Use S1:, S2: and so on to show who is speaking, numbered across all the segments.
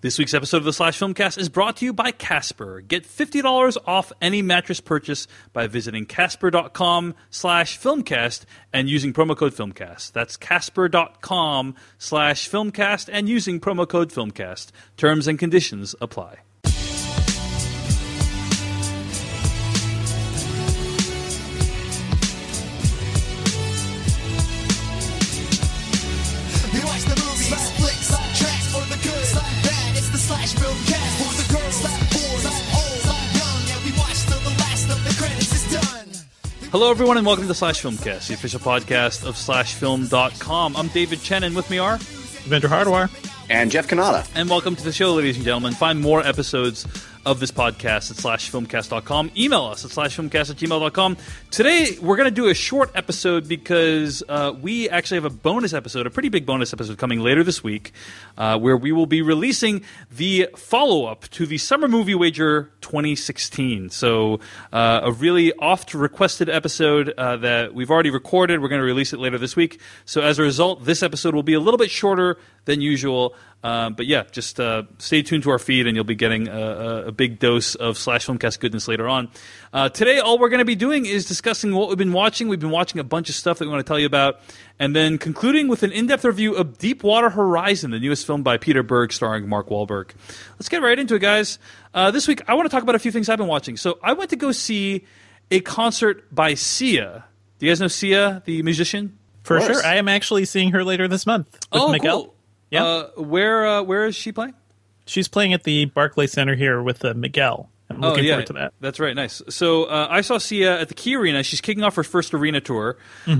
S1: This week's episode of the Slash Filmcast is brought to you by Casper. Get $50 off any mattress purchase by visiting casper.com/filmcast and using promo code filmcast. That's casper.com/filmcast and using promo code filmcast. Terms and conditions apply. Hello, everyone, and welcome to the Slash Filmcast, the official podcast of SlashFilm.com. I'm David Chen, and with me are
S2: Vendor Hardwire
S3: and Jeff Canada.
S1: And welcome to the show, ladies and gentlemen. Find more episodes of this podcast at slashfilmcast.com. Email us at slashfilmcast@gmail.com. Today, we're going to do a short episode because we actually have a bonus episode, a pretty big bonus episode coming later this week, where we will be releasing the follow-up to the Summer Movie Wager 2016. So a really oft-requested episode that we've already recorded. We're going to release it later this week. So as a result, this episode will be a little bit shorter than usual. But yeah, just stay tuned to our feed and you'll be getting a big dose of Slash Filmcast goodness later on. Today, all we're going to be doing is discussing what we've been watching. We've been watching a bunch of stuff that we want to tell you about. And then concluding with an in-depth review of Deepwater Horizon, the newest film by Peter Berg starring Mark Wahlberg. Let's get right into it, guys. This week, I want to talk about a few things I've been watching. So I went to go see a concert by Sia. Do you guys know Sia, the musician?
S2: For sure. I am actually seeing her later this month with Miguel.
S1: Cool. Yeah. Where is she playing?
S2: She's playing at the Barclays Center here with Miguel. I'm looking forward to that.
S1: That's right. Nice. So I saw Sia at the Key Arena. She's kicking off her first arena tour.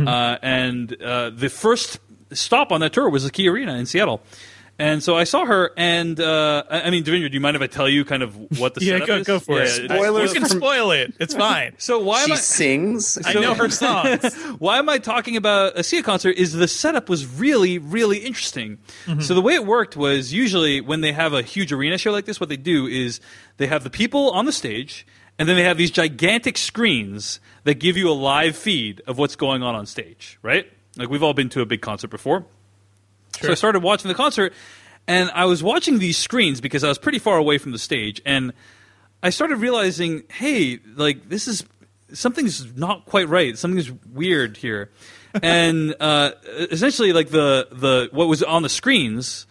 S1: And the first stop on that tour was the Key Arena in Seattle. And so I saw her, and I mean, Devindra, do you mind if I tell you kind of what the setup is?
S2: Go for it.
S3: Spoilers.
S2: You can spoil it. It's fine.
S1: So why
S3: she sings.
S2: I know her songs.
S1: Why am I talking about a Sia concert is the setup was really, really interesting. So the way it worked was usually when they have a huge arena show like this, what they do is they have the people on the stage, and then they have these gigantic screens that give you a live feed of what's going on stage, right? Like we've all been to a big concert before. Sure. So I started watching the concert, and I was watching these screens because I was pretty far away from the stage, and I started realizing, hey, like something's not quite right. Something's weird here, and essentially, like the what was on the screens,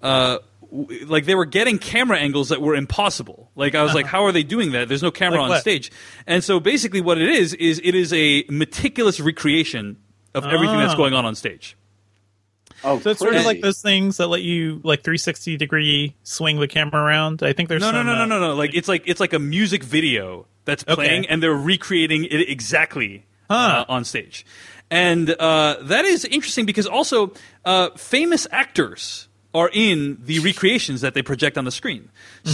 S1: like they were getting camera angles that were impossible. Like I was like, how are they doing that? There's no camera on stage, and so basically, what it is it is a meticulous recreation of everything that's going on stage.
S3: Oh,
S2: so it's sort of like those things that let you like 360-degree swing the camera around. I think there's
S1: no. Like it's like a music video that's playing, and they're recreating it exactly on stage, and that is interesting because also famous actors are in the recreations that they project on the screen.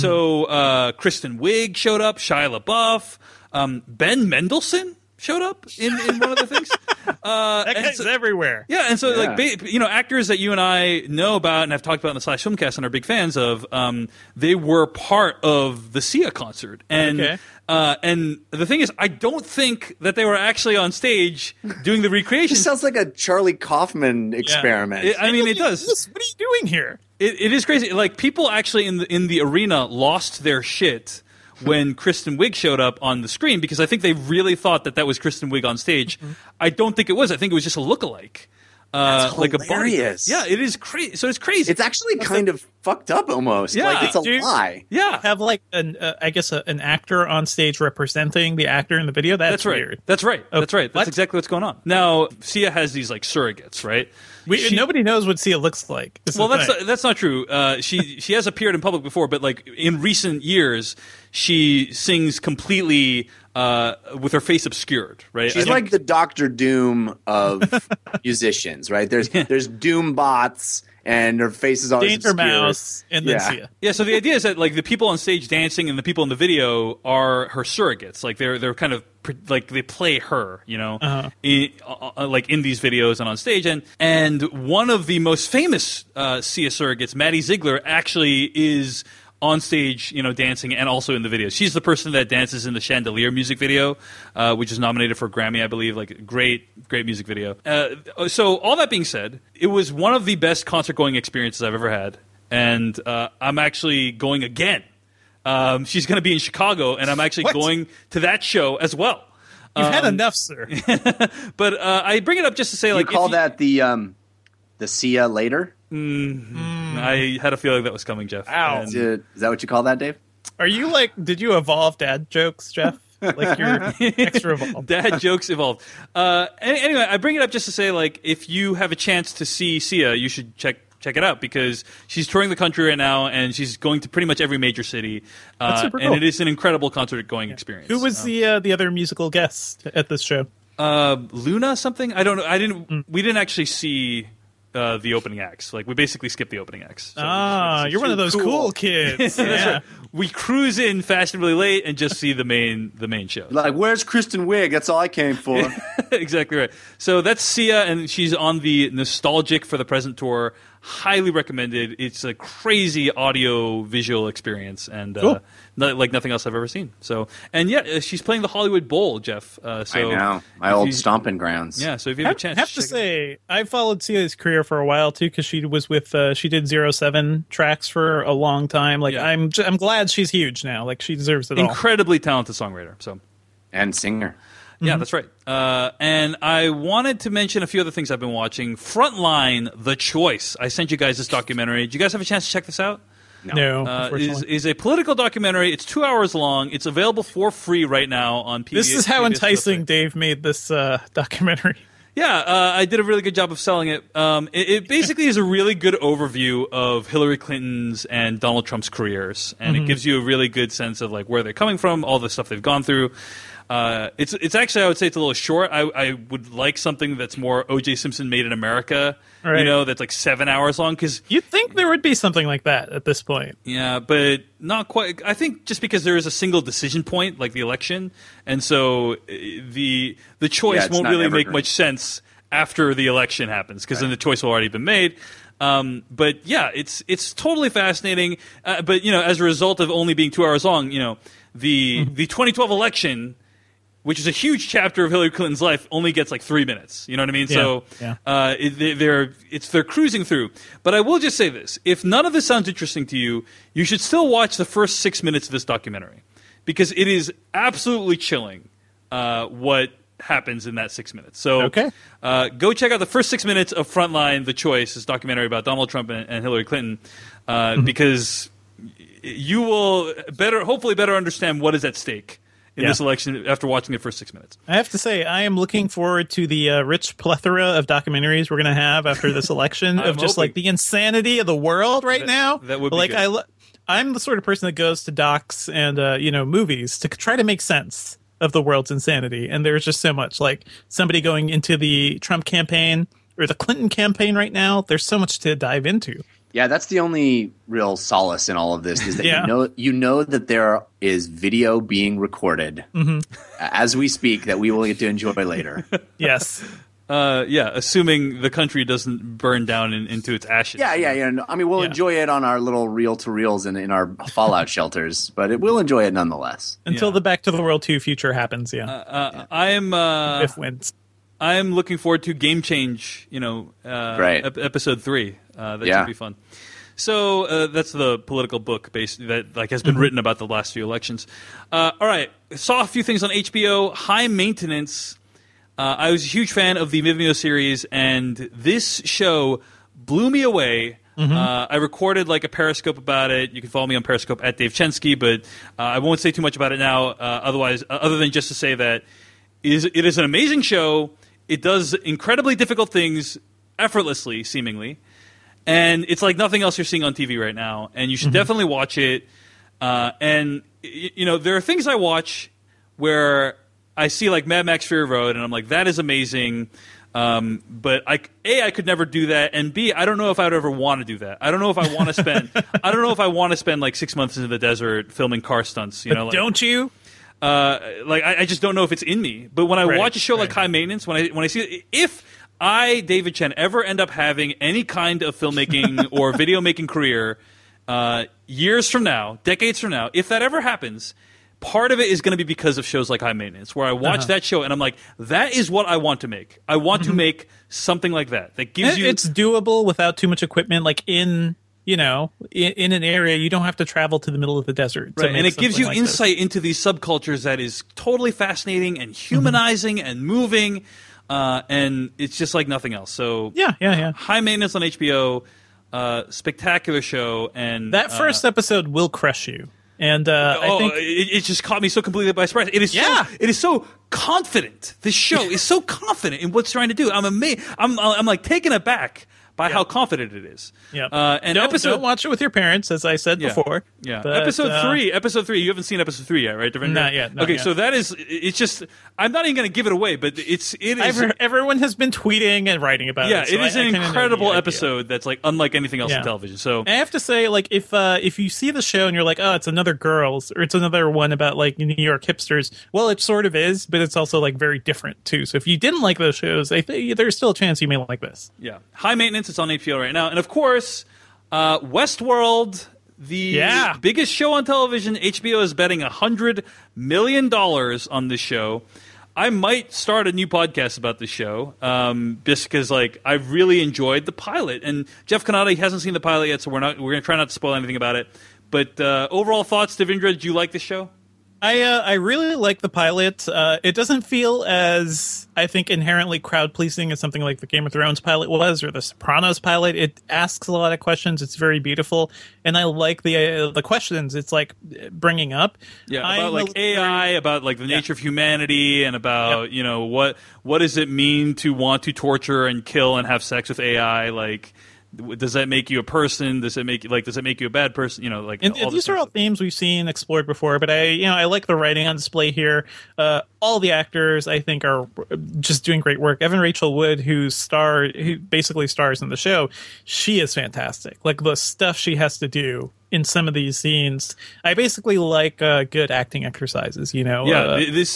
S1: So Kristen Wiig showed up, Shia LaBeouf, Ben Mendelsohn showed up in one of the things.
S2: That guy's everywhere.
S1: Yeah, and so like actors that you and I know about and have talked about in the Slash Filmcast and are big fans of, they were part of the Sia concert. And and the thing is, I don't think that they were actually on stage doing the recreation.
S3: It sounds like a Charlie Kaufman experiment.
S1: It does.
S2: What are you doing here?
S1: It is crazy. Like people actually in the arena lost their shit when Kristen Wiig showed up on the screen because I think they really thought that was Kristen Wiig on stage. I don't think it was. I think it was just a lookalike.
S3: That's
S1: like
S3: hilarious.
S1: A body. Yeah, it is crazy. So it's crazy.
S3: It's actually kind of fucked up almost.
S1: Yeah.
S3: Like it's a lie.
S1: Yeah.
S2: Have like an actor on stage representing the actor in the video. That's
S1: right.
S2: Weird.
S1: That's right.
S2: Okay.
S1: That's right. That's exactly what's going on. Now, Sia has these like surrogates, right?
S2: Nobody knows what Sia looks like.
S1: Well, that's not true. She has appeared in public before, but like in recent years, she sings completely with her face obscured, right?
S3: She's like the Dr. Doom of musicians, right? There's Doom bots, and her face is always
S2: Danger
S3: obscured.
S2: Mouse, and then Sia.
S1: Yeah, so the idea is that like the people on stage dancing and the people in the video are her surrogates. Like they're kind of like they play her, you know, like in these videos and on stage. And one of the most famous Sia surrogates, Maddie Ziegler, actually is on stage, you know, dancing and also in the video. She's the person that dances in the Chandelier music video, which is nominated for a Grammy, I believe. Like, great music video. So all that being said, it was one of the best concert-going experiences I've ever had. and I'm actually going again. She's going to be in Chicago, and I'm actually going to that show as well.
S2: You've had enough, sir.
S1: But I bring it up just to say,
S3: You
S1: like,
S3: call that the see ya later?
S1: I had a feeling that was coming, Jeff.
S2: Ow.
S1: And-
S3: Is that what you call that, Dave?
S2: Are you like? Did you evolve dad jokes, Jeff? Like you're extra evolved.
S1: Dad jokes evolved. Anyway, I bring it up just to say, like, if you have a chance to see Sia, you should check it out because she's touring the country right now and she's going to pretty much every major city.
S2: That's super cool.
S1: And it is an incredible concert-going experience.
S2: Who was the other musical guest at this show?
S1: Luna something? I don't know. We didn't actually see the opening acts. Like, we basically skipped the opening acts. So
S2: You're one of those cool kids.
S1: That's
S2: Yeah.
S1: right. We cruise in fashionably late and just see the main show.
S3: Like, where's Kristen Wiig? That's all I came for.
S1: Exactly right. So that's Sia, and she's on the Nostalgic for the Present tour. Highly recommended. It's a crazy audio visual experience, and
S2: Cool.
S1: like nothing else I've ever seen. So, and she's playing the Hollywood Bowl, Jeff. So
S3: I know. My
S1: if
S3: old
S1: you-
S3: stomping grounds.
S1: Yeah. So if you have a chance,
S2: have to
S1: check it
S2: say, I followed Sia's career for a while too because she was with she did 07 tracks for a long time. Like
S1: Yeah.
S2: I'm glad she's huge now. Like she deserves it
S1: out.
S2: all.
S1: Incredibly talented songwriter. So.
S3: And singer.
S1: Yeah, that's right. And I wanted to mention a few other things I've been watching. Frontline, The Choice. I sent you guys this documentary. Did you guys have a chance to check this out?
S2: No, unfortunately.
S1: Is a political documentary. It's 2 hours long. It's available for free right now on PBS.
S2: This is how
S1: PBS
S2: enticing
S1: website.
S2: Dave made this documentary.
S1: Yeah, I did a really good job of selling it. It basically is a really good overview of Hillary Clinton's and Donald Trump's careers, and it gives you a really good sense of like where they're coming from, all the stuff they've gone through. It's actually, I would say it's a little short. I would like something that's more O.J. Simpson Made in America,
S2: Right.
S1: that's like 7 hours long. Because
S2: You'd think there would be something like that at this point.
S1: yeah, but not quite. I think just because there is a single decision point, like the election, and so the choice
S3: Yeah, it's
S1: won't
S3: not
S1: really make
S3: evergreen.
S1: much sense after the election happens because then the choice will already been made. But yeah, it's totally fascinating. But as a result of only being 2 hours long, the 2012 election, which is a huge chapter of Hillary Clinton's life, only gets like 3 minutes. You know what I mean? So
S2: Yeah.
S1: they're cruising through. But I will just say this: if none of this sounds interesting to you, you should still watch the first 6 minutes of this documentary because it is absolutely chilling. What happens in that 6 minutes? So
S2: Okay.
S1: go check out the first 6 minutes of Frontline: The Choice, this documentary about Donald Trump and Hillary Clinton, because you will hopefully better understand what is at stake in this election after watching the first 6 minutes.
S2: I have to say, I am looking forward to the rich plethora of documentaries we're going to have after this election of just
S1: hoping.
S2: like the insanity of the world right now.
S1: that would be
S2: like
S1: good.
S2: I'm the sort of person that goes to docs and movies to try to make sense of the world's insanity, and there's just so much. Like somebody going into the Trump campaign or the Clinton campaign right now. There's so much to dive into.
S3: Yeah, that's the only real solace in all of this is that
S2: Yeah.
S3: you know that there is video being recorded as we speak that we will get to enjoy later.
S2: Yes.
S1: Assuming the country doesn't burn down into its ashes.
S3: Yeah. No, I mean, we'll
S2: Yeah.
S3: enjoy it on our little reel-to-reels and in our Fallout shelters, but we'll enjoy it nonetheless.
S2: Until
S1: Yeah.
S2: the Back to the World 2 future happens, yeah.
S1: I am.
S2: Biff wins.
S1: I am looking forward to Game Change.
S3: Great.
S1: Episode 3. That
S3: Yeah.
S1: should be fun. So that's the political book that has been written about the last few elections. All right, saw a few things on HBO. High Maintenance. I was a huge fan of the Vimeo series, and this show blew me away. I recorded like a Periscope about it. You can follow me on Periscope at Dave Chensky, but I won't say too much about it now. Other than just to say that it is an amazing show. It does incredibly difficult things effortlessly, seemingly. And it's like nothing else you're seeing on TV right now. And you should definitely watch it. And there are things I watch where I see like Mad Max Fury Road, and I'm like, that is amazing. But I could never do that, and B, I don't know if I would ever want to do that. I don't know if I want to spend. I don't know if I want to spend like 6 months in the desert filming car stunts.
S2: Don't you?
S1: I just don't know if it's in me. But when I
S2: Right,
S1: watch a show like
S2: right.
S1: High Maintenance, when I see if I, David Chen, ever end up having any kind of filmmaking or video making career, years from now, decades from now, if that ever happens, part of it is going to be because of shows like High Maintenance, where I watch that show and I'm like, that is what I want to make. I want to make something like that gives you.
S2: It's doable without too much equipment. Like in in an area, you don't have to travel to the middle of the desert.
S1: Right, and it gives you
S2: like
S1: insight into these subcultures that is totally fascinating and humanizing and moving, and it's just like nothing else. So
S2: yeah.
S1: High Maintenance on HBO, spectacular show, and
S2: That first episode will crush you. And I think
S1: it just caught me so completely by surprise. It is so confident. This show is so confident in what's trying to do. I'm amazed. I'm like taken aback by how confident it is.
S2: Yeah.
S1: And
S2: don't watch it with your parents, as I said before.
S1: Yeah.
S2: But,
S1: episode three. You haven't seen episode 3 yet, right, Devendra?
S2: Not yet.
S1: Okay, so that is. It's just. I'm not even going to give it away, but it is.
S2: Everyone has been tweeting and writing about it.
S1: Yeah, it is an incredible episode that's like unlike anything else in television. So
S2: I have to say, like, if you see the show and you're like, oh, it's another Girls, or it's another one about like New York hipsters, well, it sort of is, but it's also like very different too. So if you didn't like those shows, I think there's still a chance you may like this.
S1: Yeah, High Maintenance. It's on HBO right now, and of course, Westworld. The biggest show on television. HBO is betting $100 million on this show. I might start a new podcast about this show, just because like I really enjoyed the pilot. And Jeff Kanata hasn't seen the pilot yet, so we're gonna try not to spoil anything about it. But overall thoughts, Devendra? Did you like the show?
S2: I really like the pilot. It doesn't feel as, I think, inherently crowd-pleasing as something like the Game of Thrones pilot was, or the Sopranos pilot. It asks a lot of questions. It's very beautiful, and I like the questions it's like bringing up.
S1: Yeah, about like AI, about like the nature of humanity, and about what does it mean to want to torture and kill and have sex with AI, like. Does that make you a person? Does it make you a bad person?
S2: And these are all themes we've seen explored before. But I like the writing on display here. All the actors I think are just doing great work. Evan Rachel Wood, who basically stars in the show, she is fantastic. Like the stuff she has to do in some of these scenes, I basically like good acting exercises.
S1: Yeah,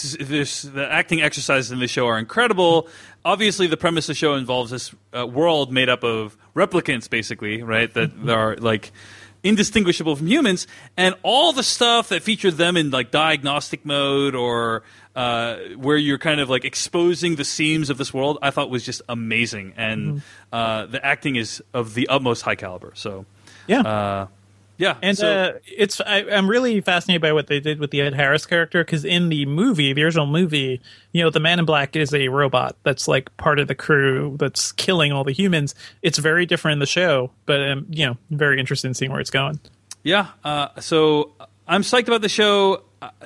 S1: the acting exercises in the show are incredible. Obviously, the premise of the show involves this world made up of replicants, basically, right? That are like indistinguishable from humans, and all the stuff that features them in like diagnostic mode or where you're kind of like exposing the seams of this world, I thought was just amazing, and the acting is of the utmost high caliber. So yeah,
S2: and I'm really fascinated by what they did with the Ed Harris character, because in the original movie, the Man in Black is a robot that's like part of the crew that's killing all the humans. It's very different in the show, but very interested in seeing where it's going. Yeah,
S1: so I'm psyched about the show.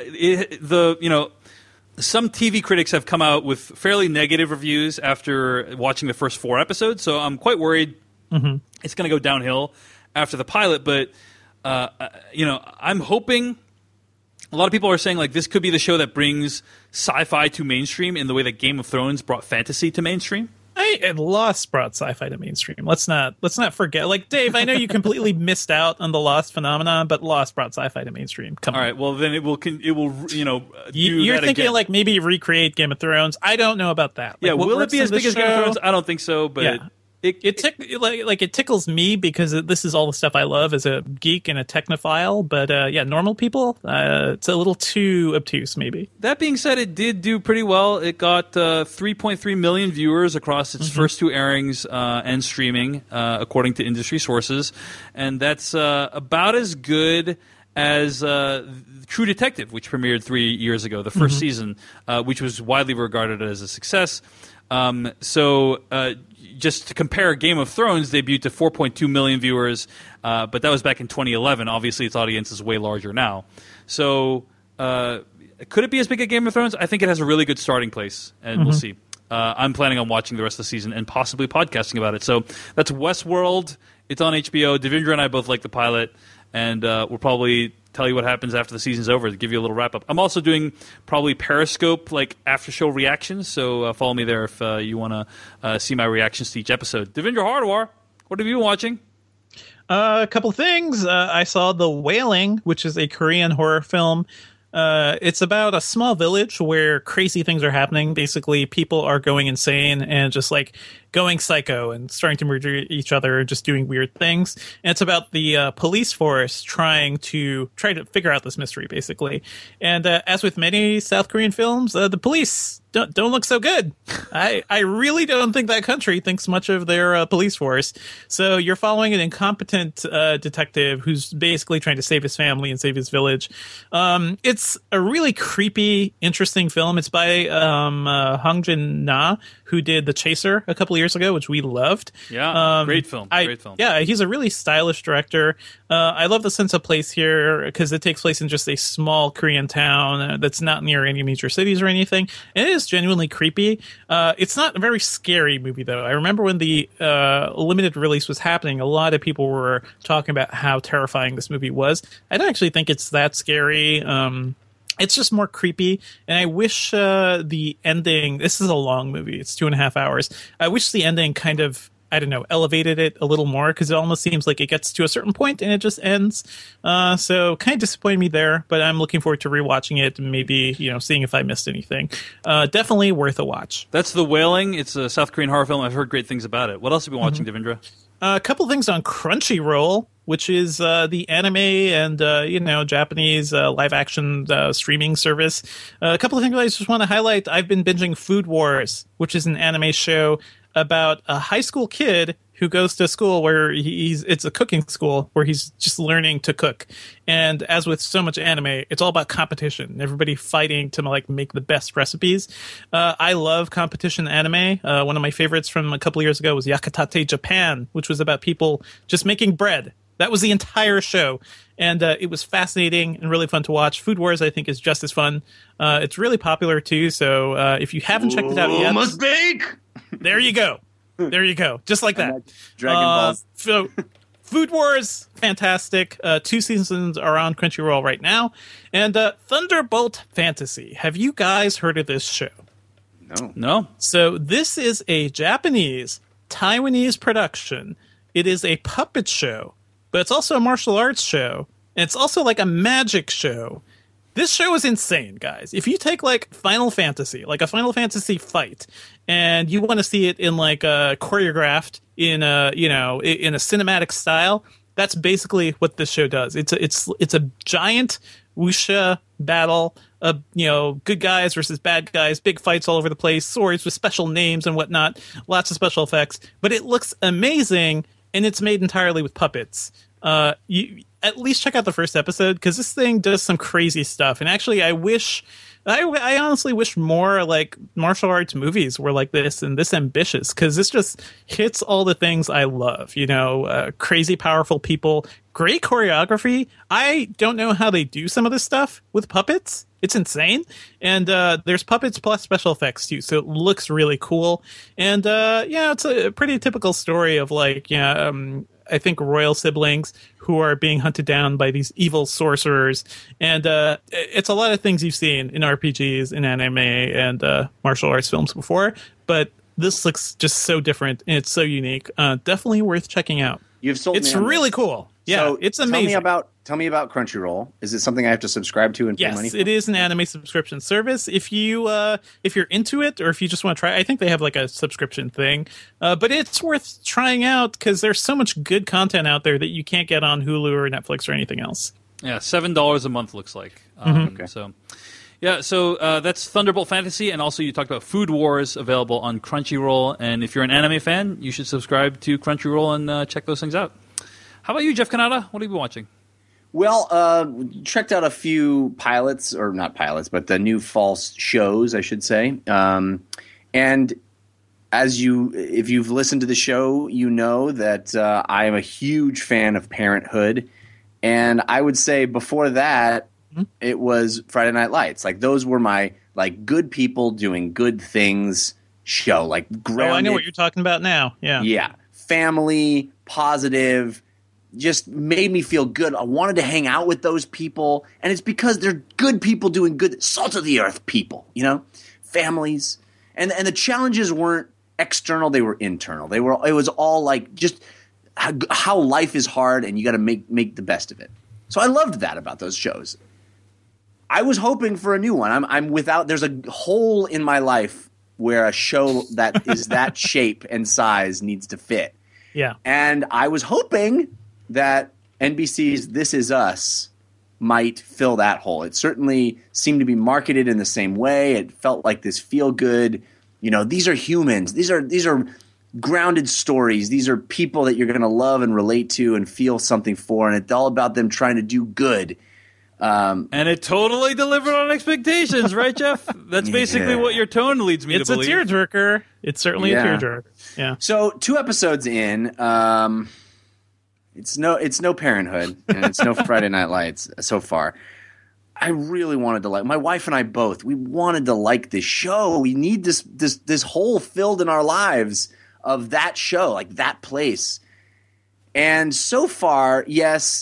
S1: Some TV critics have come out with fairly negative reviews after watching the first 4 episodes, so I'm quite worried it's going to go downhill after the pilot, but. I'm hoping a lot of people are saying like this could be the show that brings sci-fi to mainstream in the way that Game of Thrones brought fantasy to mainstream.
S2: Lost brought sci-fi to mainstream. Let's not forget. Like Dave, I know you completely missed out on the Lost phenomenon, but Lost brought sci-fi to mainstream. All
S1: right, well then it will
S2: you're thinking
S1: again.
S2: Like maybe recreate Game of Thrones. I don't know about that.
S1: Like, will it be as big as Game of Thrones? I don't think so, but.
S2: Yeah. It tickles me because this is all the stuff I love as a geek and a technophile. But normal people, it's a little too obtuse, maybe.
S1: That being said, it did do pretty well. It got 3.3 million viewers across its first 2 airings and streaming, according to industry sources, and that's about as good as True Detective, which premiered 3 years ago, the first season, which was widely regarded as a success. Just to compare, Game of Thrones debuted to 4.2 million viewers, but that was back in 2011. Obviously, its audience is way larger now. So, could it be as big as Game of Thrones? I think it has a really good starting place, and we'll see. I'm planning on watching the rest of the season and possibly podcasting about it. So that's Westworld. It's on HBO. Devendra and I both like the pilot, and we'll probably tell you what happens after the season's over to give you a little wrap-up. I'm also doing probably Periscope, like, after-show reactions, so follow me there if you want to see my reactions to each episode. Devendra Hardawar, what have you been watching?
S2: A couple things. I saw The Wailing, which is a Korean horror film. It's about a small village where crazy things are happening. Basically, people are going insane and just like going psycho and starting to murder each other, just doing weird things. And it's about the police force trying to figure out this mystery, basically. And as with many South Korean films, the police don't look so good. I really don't think that country thinks much of their police force. So you're following an incompetent detective who's basically trying to save his family and save his village. It's a really creepy, interesting film. It's by Hong Jin-na, who did The Chaser a couple years ago, which we loved.
S1: Yeah, great film. Great film.
S2: Yeah, he's a really stylish director. I love the sense of place here because it takes place in just a small Korean town that's not near any major cities or anything. And it is genuinely creepy. It's not a very scary movie, though. I remember when the limited release was happening, a lot of people were talking about how terrifying this movie was. I don't actually think it's that scary. It's just more creepy, and I wish the ending... This is a long movie. It's 2.5 hours. I wish the ending kind of, I don't know, elevated it a little more, because it almost seems like it gets to a certain point and it just ends. So kind of disappointed me there, but I'm looking forward to rewatching it and maybe, seeing if I missed anything. Definitely worth a watch.
S1: That's The Wailing. It's a South Korean horror film. I've heard great things about it. What else have you been watching, Devindra?
S2: A couple things on Crunchyroll, which is the anime and Japanese live action streaming service. A couple of things I just want to highlight. I've been binging Food Wars, which is an anime show about a high school kid who goes to school where it's a cooking school where he's just learning to cook. And as with so much anime, it's all about competition. Everybody fighting to make the best recipes. I love competition anime. One of my favorites from a couple of years ago was Yakitate Japan, which was about people just making bread. That was the entire show. And it was fascinating and really fun to watch. Food Wars, I think, is just as fun. It's really popular, too. So if you haven't checked it out yet...
S3: must bake!
S2: There you go. There you go. Just like that.
S3: Dragon Balls.
S2: So, Food Wars, fantastic. 2 seasons are on Crunchyroll right now. And Thunderbolt Fantasy. Have you guys heard of this show?
S1: No.
S2: So, this is a Japanese, Taiwanese production. It is a puppet show, but it's also a martial arts show. And it's also like a magic show. This show is insane, guys. If you take Final Fantasy, like a Final Fantasy fight, and you want to see it in choreographed in a cinematic style, that's basically what this show does. It's a giant wuxia battle of good guys versus bad guys, big fights all over the place, swords with special names and whatnot, lots of special effects. But it looks amazing, and it's made entirely with puppets. You at least check out the first episode, because this thing does some crazy stuff. And actually, I honestly wish more martial arts movies were like this and this ambitious, because this just hits all the things I love. Crazy, powerful people, great choreography. I don't know how they do some of this stuff with puppets. It's insane. And there's puppets plus special effects too, so it looks really cool. And it's a pretty typical story of I think royal siblings who are being hunted down by these evil sorcerers. And it's a lot of things you've seen in RPGs, in anime, and martial arts films before. But this looks just so different, and it's so unique. Definitely worth checking out.
S3: You've sold me
S2: It's
S3: on
S2: really
S3: this.
S2: cool. Yeah,
S3: So
S2: it's amazing.
S3: Tell me about Crunchyroll. Is it something I have to subscribe to and pay money
S2: Yes,
S3: for?
S2: it is an anime subscription service. If you're into it, or if you just want to try, I think they have a subscription thing. But it's worth trying out, because there's so much good content out there that you can't get on Hulu or Netflix or anything else.
S1: Yeah, $7 a month looks like.
S3: Okay.
S1: So that's Thunderbolt Fantasy, and also you talked about Food Wars, available on Crunchyroll. And if you're an anime fan, you should subscribe to Crunchyroll and check those things out. How about you, Jeff Kanata? What have you been watching?
S3: Well, checked out a few pilots, or not pilots, but the new false shows, I should say. And if you've listened to the show, you know that I am a huge fan of Parenthood. And I would say before that, it was Friday Night Lights. Those were my good people doing good things show. Grounded.
S2: Oh, I know what you're talking about now. Yeah.
S3: Yeah. Family, positive, just made me feel good. I wanted to hang out with those people, and it's because they're good people doing good, salt of the earth people, families. And the challenges weren't external, they were internal. It was all just how life is hard, and you got to make the best of it. So I loved that about those shows. I was hoping for a new one. I'm without. There's a hole in my life where a show that is that shape and size needs to fit.
S2: Yeah.
S3: And I was hoping that NBC's This Is Us might fill that hole. It certainly seemed to be marketed in the same way. It felt like this feel-good, these are humans. These are grounded stories. These are people that you're going to love and relate to and feel something for, and it's all about them trying to do good.
S1: And it totally delivered on expectations, right, Jeff? That's basically what your tone leads me to believe.
S2: It's a tearjerker. It's certainly a tearjerker. Yeah.
S3: So 2 episodes in, it's no Parenthood and it's no Friday Night Lights so far. I really wanted to my wife and I both. We wanted to like this show. We need this hole filled in our lives of that show, like that place. And so far, yes.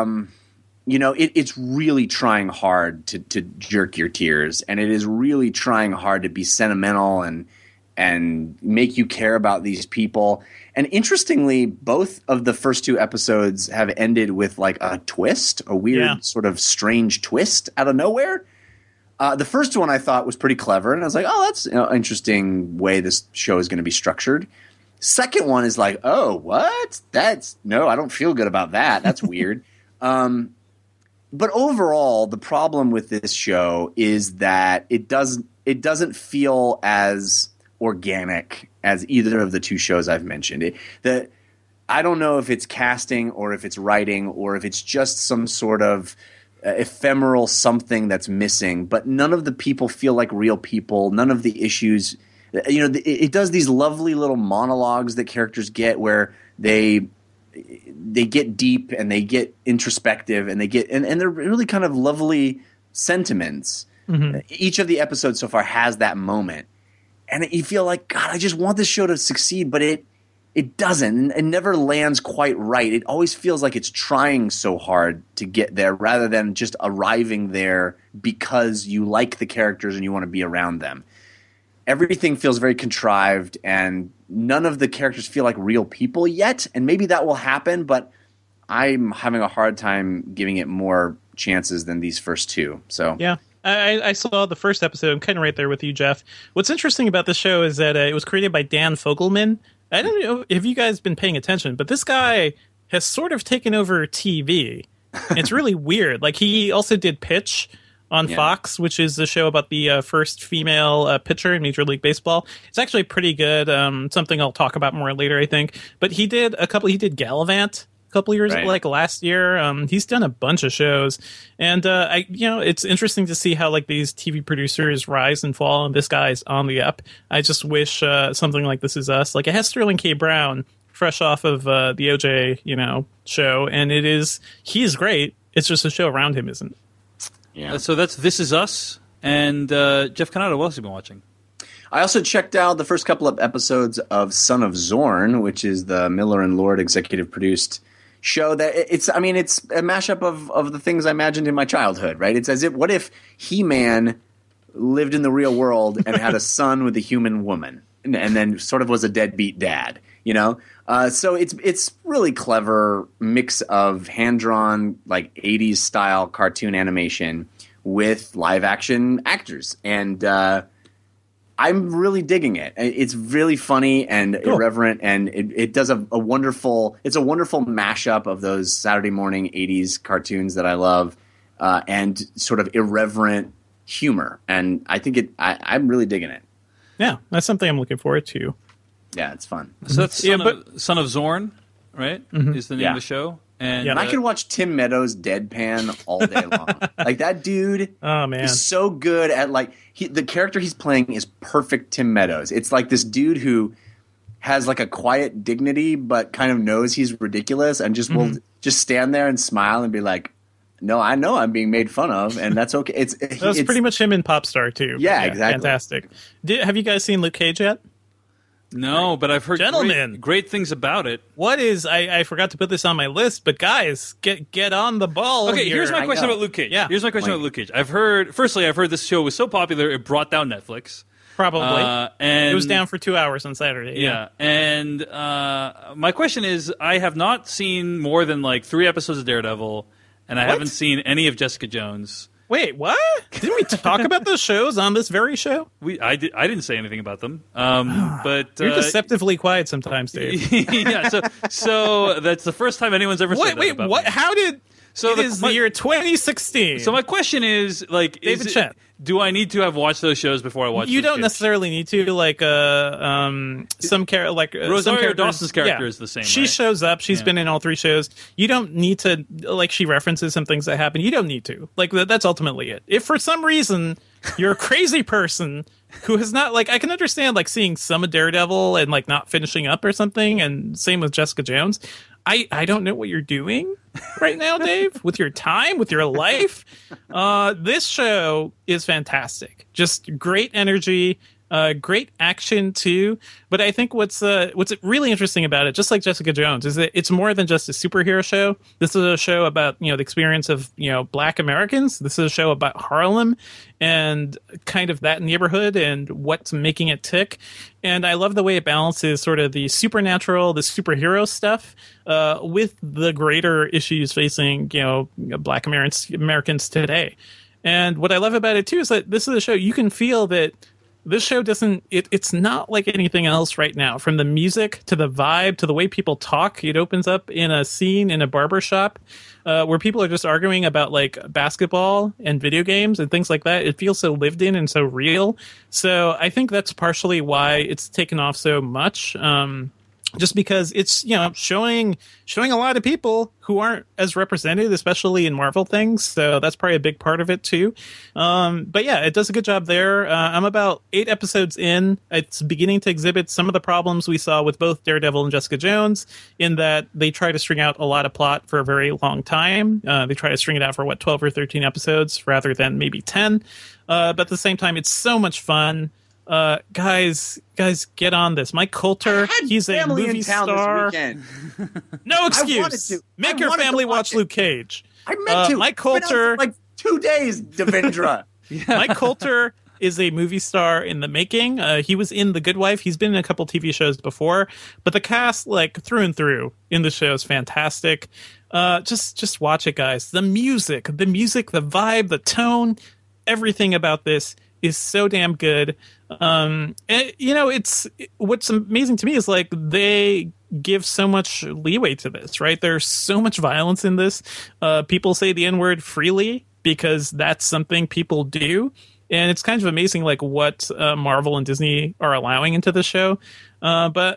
S3: It's really trying hard to jerk your tears, and it is really trying hard to be sentimental and make you care about these people. And interestingly, both of the first 2 episodes have ended with like a twist, a weird sort of strange twist out of nowhere. The first one I thought was pretty clever, and I was like, oh, that's an interesting way this show is going to be structured. Second one is like, oh, what? No, I don't feel good about that. That's weird. But overall, the problem with this show is that it doesn't feel as organic as either of the 2 shows I've mentioned. I don't know if it's casting or if it's writing or if it's just some sort of ephemeral something that's missing. But none of the people feel like real people. None of the issues. It does these lovely little monologues that characters get where they get deep and they get introspective and and they're really kind of lovely sentiments. Mm-hmm. Each of the episodes so far has that moment, and you feel like, God, I just want this show to succeed, but it doesn't. It never lands quite right. It always feels like it's trying so hard to get there rather than just arriving there because you like the characters and you want to be around them. Everything feels very contrived, and none of the characters feel like real people yet. And maybe that will happen, but I'm having a hard time giving it more chances than these first 2. So
S2: yeah, I saw the first episode. I'm kind of right there with you, Jeff. What's interesting about this show is that it was created by Dan Fogelman. I don't know if you guys been paying attention, but this guy has sort of taken over TV. It's really weird. Like, he also did Pitch on Fox, which is the show about the first female pitcher in Major League Baseball. It's actually pretty good. Something I'll talk about more later, I think. But he did Gallivant a couple years, like last year. He's done a bunch of shows, and it's interesting to see how like these TV producers rise and fall, and this guy's on the up. I just wish something like This Is Us, like it has Sterling K. Brown, fresh off of the OJ, show, and he's great. It's just the show around him isn't.
S3: Yeah.
S1: So that's This Is Us. And Jeff Canada, what else have you been watching?
S3: I also checked out the first couple of episodes of Son of Zorn, which is the Miller and Lord executive produced show. That it's a mashup of the things I imagined in my childhood, right? It's as if, what if He-Man lived in the real world and had a son with a human woman, and then sort of was a deadbeat dad, So it's really clever mix of hand-drawn, like 80s style cartoon animation with live action actors, and I'm really digging it. It's really funny and irreverent, and it does a wonderful mashup of those Saturday morning 80s cartoons that I love, and sort of irreverent humor, and I think I'm really digging it.
S2: Yeah, that's something I'm looking forward to.
S3: Yeah, it's fun.
S1: So that's Son of Zorn, right? Mm-hmm. Is the name of the show. And
S3: I can watch Tim Meadows deadpan all day long. Like, that dude is so good at, like, the character he's playing is perfect Tim Meadows. It's like this dude who has like a quiet dignity but kind of knows he's ridiculous and just will just stand there and smile and be like, no, I know I'm being made fun of, and that's okay. That's
S2: pretty much him in Popstar too.
S3: Yeah, exactly.
S2: Fantastic. Have you guys seen Luke Cage yet?
S1: No, but I've heard great things about it.
S2: What is? I forgot to put this on my list, but guys, get on the ball.
S1: Okay, here's my question about Luke Cage.
S2: Yeah.
S1: Here's my question about Luke Cage. I've heard this show was so popular it brought down Netflix.
S2: Probably.
S1: And
S2: it was down for 2 hours on Saturday.
S1: Yeah. And my question is, I have not seen more than like 3 episodes of Daredevil, and I haven't seen any of Jessica Jones.
S2: Wait, what? Didn't we talk about those shows on this very show?
S1: I didn't say anything about them. But
S2: You're deceptively quiet sometimes, Dave.
S1: yeah. So that's the first time anyone's ever said that about
S2: what?
S1: me.
S2: How did?
S1: So
S2: it is the year 2016.
S1: So my question is, like,
S2: David Chen.
S1: Do I need to have watched those shows before I watch?
S2: You don't
S1: kids?
S2: necessarily need to. Like, some
S1: Rosario Dawson's character is the same.
S2: She
S1: right?
S2: shows up. She's been in all 3 shows. You don't need to. Like, she references some things that happen. You don't need to. Like, that's ultimately it. If for some reason you're a crazy person who has not, like, I can understand like seeing some of Daredevil and like not finishing up or something, and same with Jessica Jones. I don't know what you're doing right now, Dave, with your time, with your life. This show is fantastic. Just great energy, great action too. But I think what's really interesting about it, just like Jessica Jones, is that it's more than just a superhero show. This is a show about, the experience of, Black Americans. This is a show about Harlem and kind of that neighborhood and what's making it tick. And I love the way it balances sort of the supernatural, the superhero stuff, with the greater issues facing, Black Americans today. And what I love about it too is that this is a show you can feel that this show doesn't, it's not like anything else right now. From the music to the vibe to the way people talk, it opens up in a scene in a barbershop where people are just arguing about like basketball and video games and things like that. It feels so lived in and so real. So I think that's partially why it's taken off so much. Just because it's, showing a lot of people who aren't as represented, especially in Marvel things. So that's probably a big part of it too. But yeah, it does a good job there. I'm about 8 episodes in. It's beginning to exhibit some of the problems we saw with both Daredevil and Jessica Jones, in that they try to string out a lot of plot for a very long time. They try to string it out for 12 or 13 episodes rather than maybe 10. But at the same time, it's so much fun. Guys, get on this. Mike Coulter, he's a movie star. No excuse. Make your family watch Luke Cage.
S3: I meant to.
S2: Mike Coulter,
S3: like 2 days, Devendra.
S2: Mike Coulter is a movie star in the making. He was in The Good Wife. He's been in a couple TV shows before, but the cast, like through and through, in the show is fantastic. Just watch it, guys. The music, the vibe, the tone, everything about this is so damn good. And, it's what's amazing to me is like they give so much leeway to this, right? There's so much violence in this. People say the N-word freely because that's something people do. And it's kind of amazing, like what Marvel and Disney are allowing into the show. But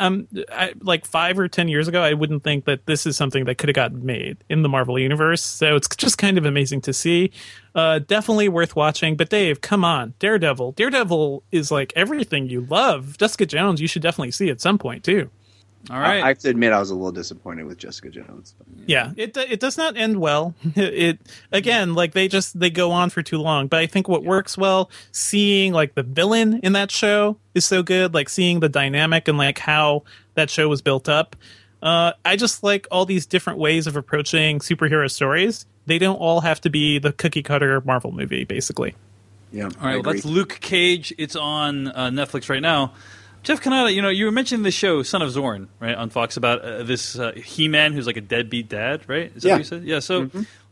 S2: I like 5 or 10 years ago, I wouldn't think that this is something that could have gotten made in the Marvel universe. So it's just kind of amazing to see. Definitely worth watching. But Dave, come on, Daredevil. Daredevil is like everything you love. Jessica Jones, you should definitely see at some point too.
S1: All right.
S3: I have to admit, I was a little disappointed with Jessica Jones.
S2: Yeah, it does not end well. It again, like they go on for too long. But I think what works well, seeing like the villain in that show is so good. Like seeing the dynamic and like how that show was built up. I just like all these different ways of approaching superhero stories. They don't all have to be the cookie cutter Marvel movie, basically.
S3: Yeah.
S1: All right. Well, that's Luke Cage. It's on Netflix right now. Jeff Kanata, you were mentioning the show Son of Zorn, right, on Fox about this He-Man who's like a deadbeat dad, right? Is that what you said? Yeah. So,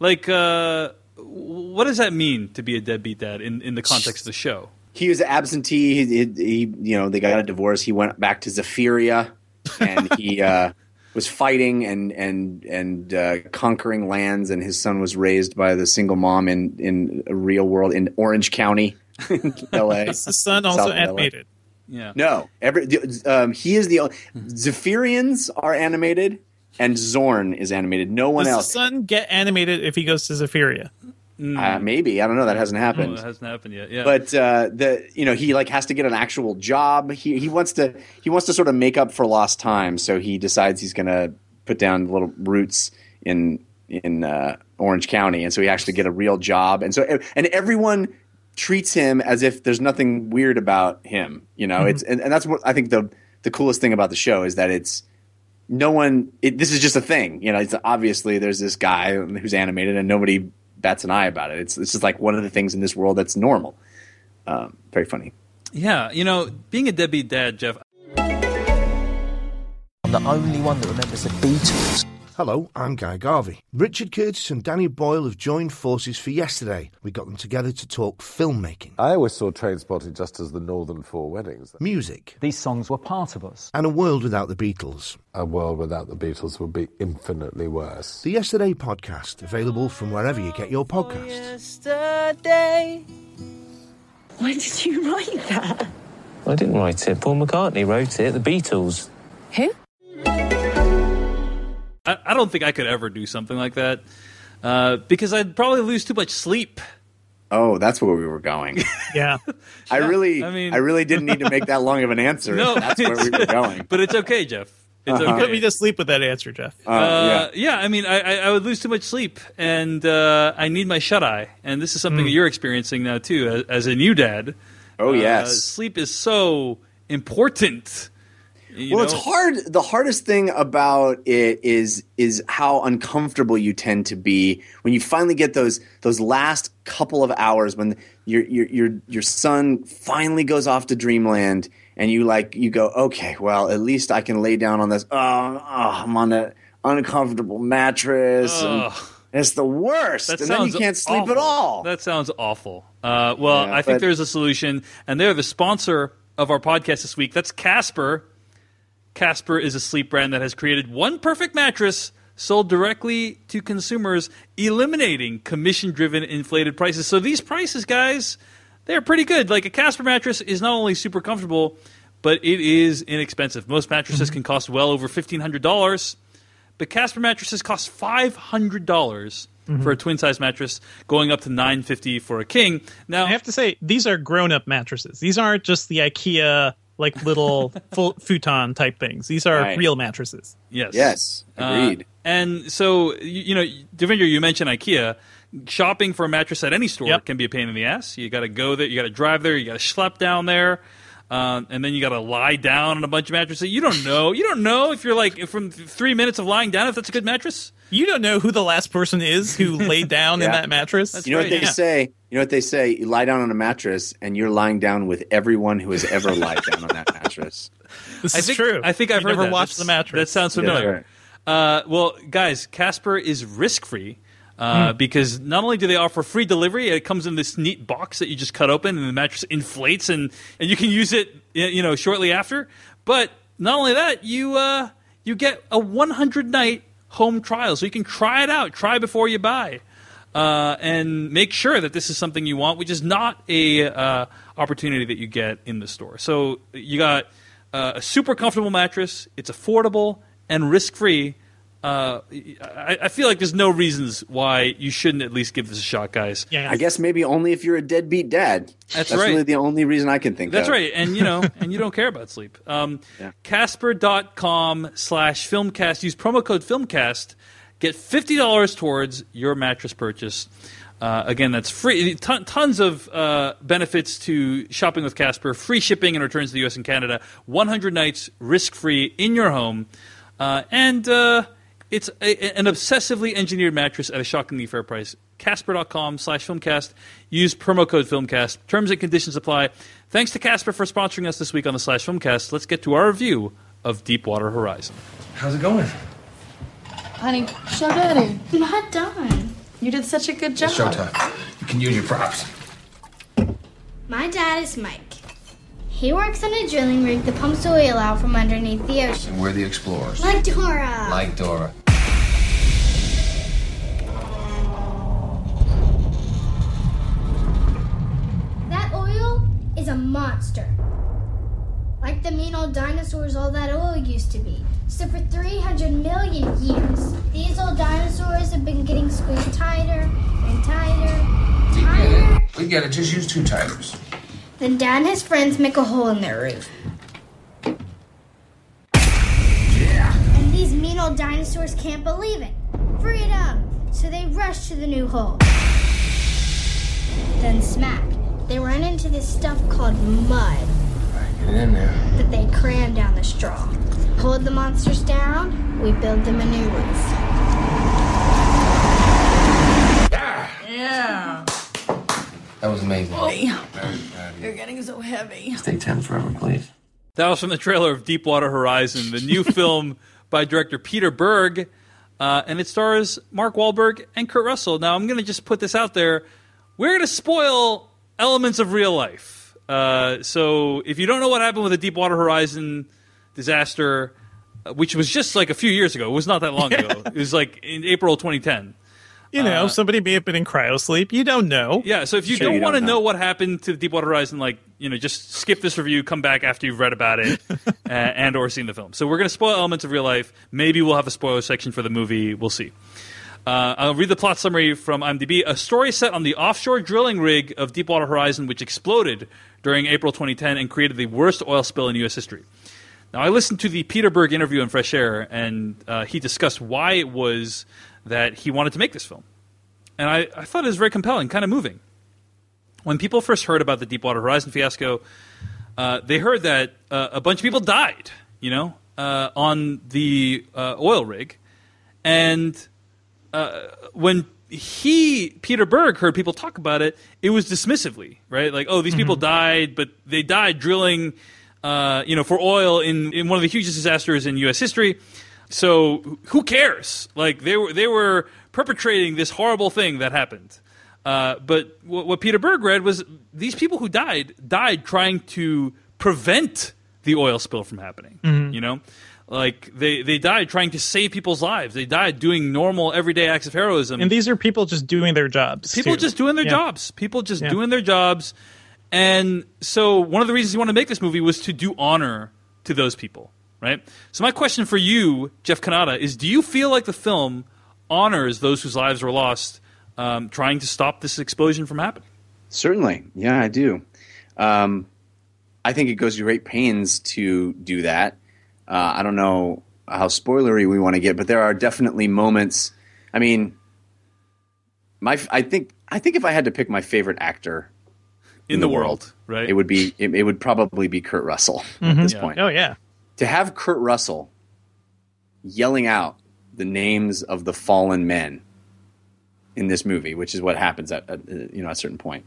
S1: what does that mean to be a deadbeat dad in the context of the show?
S3: He was absentee. He they got a divorce. He went back to Zephyria, and he was fighting and conquering lands. And his son was raised by the single mom in a real world in Orange County, L.A.
S2: Is the son also animated?
S1: Yeah.
S3: No, he is the Zephyrians are animated, and Zorn is animated. No one else.
S2: Does the son get animated if he goes to Zephyria?
S3: Maybe, I don't know. That hasn't happened.
S1: It hasn't happened yet. Yeah.
S3: But he like has to get an actual job. He wants to sort of make up for lost time. So he decides he's going to put down little roots in Orange County, and so he actually get a real job. And everyone treats him as if there's nothing weird about him, It's and that's what I think the coolest thing about the show is that it's this is just a thing, It's obviously there's this guy who's animated and nobody bats an eye about it. It's just like one of the things in this world that's normal. Very funny.
S1: Yeah, being a deadbeat dad, Jeff.
S4: I'm the only one that remembers the Beatles. Hello, I'm Guy Garvey. Richard Curtis and Danny Boyle have joined forces for Yesterday. We got them together to talk filmmaking.
S5: I always saw Trainspotting just as the Northern Four Weddings.
S4: Music.
S6: These songs were part of us.
S4: And a world without the Beatles.
S5: A world without the Beatles would be infinitely worse.
S4: The Yesterday podcast, available from wherever you get your podcasts.
S7: Yesterday. When did you write that?
S8: I didn't write it. Paul McCartney wrote it. The Beatles.
S7: Who?
S1: I don't think I could ever do something like that because I'd probably lose too much sleep.
S3: Oh, that's where we were going.
S2: Yeah.
S3: I really didn't need to make that long of an answer.
S1: No,
S3: That's where we were going.
S1: But it's okay, Jeff. It's
S2: You
S1: okay.
S2: put me to sleep with that answer, Jeff.
S1: Yeah, I mean, I would lose too much sleep, and I need my shut-eye. And this is something that you're experiencing now, too, as a new dad.
S3: Oh, yes.
S1: Sleep is so important.
S3: It's hard. The hardest thing about it is how uncomfortable you tend to be when you finally get those last couple of hours when your son finally goes off to dreamland and you go, okay, well, at least I can lay down on this. I'm on an uncomfortable mattress. And it's the worst. And then you can't sleep
S1: awful.
S3: at all.
S1: That sounds awful. I think there's a solution, and they're the sponsor of our podcast this week. That's Casper. Casper is a sleep brand that has created one perfect mattress sold directly to consumers, eliminating commission-driven inflated prices. So these prices, guys, they're pretty good. Like a Casper mattress is not only super comfortable, but it is inexpensive. Most mattresses can cost well over $1,500, but Casper mattresses cost $500 for a twin-size mattress, going up to $950 for a king. Now,
S2: I have to say, these are grown-up mattresses. These aren't just the IKEA little full futon type things. These are real mattresses.
S1: Yes.
S3: Agreed.
S1: And so, Devendra, you mentioned IKEA. Shopping for a mattress at any store can be a pain in the ass. You got to go there, you got to drive there, you got to schlep down there, and then you got to lie down on a bunch of mattresses. You don't know if you're from 3 minutes of lying down if that's a good mattress.
S2: You don't know who the last person is who laid down in that mattress.
S1: That's
S3: what they say? You know what they say? You lie down on a mattress, and you're lying down with everyone who has ever lied down on that mattress.
S2: This is true.
S1: I think I've heard
S2: never
S1: that.
S2: watched the mattress.
S1: That sounds familiar.
S3: Yeah,
S1: Well, guys, Casper is risk-free because not only do they offer free delivery, it comes in this neat box that you just cut open, and the mattress inflates, and you can use it shortly after. But not only that, you get a 100-night home trial, so you can try it out. Try before you buy. And make sure that this is something you want, which is not a opportunity that you get in the store. So you got a super comfortable mattress. It's affordable and risk-free. I feel like there's no reasons why you shouldn't at least give this a shot, guys.
S2: Yeah.
S3: I guess maybe only if you're a deadbeat dad.
S1: That's
S3: right.
S1: right.
S3: Really the only reason I can think of.
S1: That's right. And you don't care about sleep. Casper.com/filmcast. Use promo code filmcast. Get $50 towards your mattress purchase. Again, that's free. Tons of benefits to shopping with Casper. Free shipping and returns to the U.S. and Canada. 100 nights risk-free in your home. And it's an obsessively engineered mattress at a shockingly fair price. Casper.com/filmcast. Use promo code filmcast. Terms and conditions apply. Thanks to Casper for sponsoring us this week on the /filmcast. Let's get to our review of Deepwater Horizon.
S9: How's it going?
S10: Honey, show Daddy. I'm not done. You did such a good job.
S9: It's showtime. You can use your props.
S11: My dad is Mike. He works on a drilling rig that pumps oil out from underneath the ocean.
S9: And we're the explorers.
S11: Like Dora.
S9: Like Dora.
S11: That oil is a monster. Like the mean old dinosaurs all that oil used to be. So for 300 million years, these old dinosaurs have been getting squeezed tighter and tighter.
S9: We get it. Just use 2 titers.
S11: Then Dad and his friends make a hole in their roof.
S9: Yeah.
S11: And these mean old dinosaurs can't believe it. Freedom! So they rush to the new hole. Then smack. They run into this stuff called mud.
S9: Get in there.
S11: That they cram down the straw. Hold the monsters down, we build them a new roof.
S10: Yeah.
S9: That was amazing.
S10: You're getting so heavy.
S8: Stay 10 forever, please.
S1: That was from the trailer of Deepwater Horizon, the new film by director Peter Berg. and it stars Mark Wahlberg and Kurt Russell. Now, I'm going to just put this out there. We're going to spoil elements of real life. So if you don't know what happened with the Deepwater Horizon disaster, which was just like a few years ago. It was not that long ago. It was like in April 2010.
S2: You know, somebody may have been in cryosleep. You don't know.
S1: Yeah, so if you don't want to know what happened to Deepwater Horizon, just skip this review, come back after you've read about it and or seen the film. So we're going to spoil elements of real life. Maybe we'll have a spoiler section for the movie. We'll see. I'll read the plot summary from IMDb. A story set on the offshore drilling rig of Deepwater Horizon, which exploded during April 2010 and created the worst oil spill in U.S. history. Now, I listened to the Peter Berg interview on Fresh Air, and he discussed why it was that he wanted to make this film. And I thought it was very compelling, kind of moving. When people first heard about the Deepwater Horizon fiasco, they heard that a bunch of people died, on the oil rig. And when Peter Berg, heard people talk about it, it was dismissively, right? Like, oh, these people died, but they died drilling for oil in one of the hugest disasters in U.S. history. So who cares? Like they were perpetrating this horrible thing that happened. But what Peter Berg read was these people who died trying to prevent the oil spill from happening. Like they died trying to save people's lives. They died doing normal everyday acts of heroism.
S2: And these are people just doing their jobs.
S1: People just doing their jobs. People just doing their jobs. And so one of the reasons he wanted to make this movie was to do honor to those people, right? So my question for you, Jeff Kanata, is do you feel like the film honors those whose lives were lost trying to stop this explosion from happening?
S3: Certainly. Yeah, I do. I think it goes to great pains to do that. I don't know how spoilery we want to get, but there are definitely moments. I mean, I think if I had to pick my favorite actor in the world,
S1: right,
S3: it would probably be Kurt Russell at this point.
S2: Oh yeah,
S3: to have Kurt Russell yelling out the names of the fallen men in this movie, which is what happens at a certain point.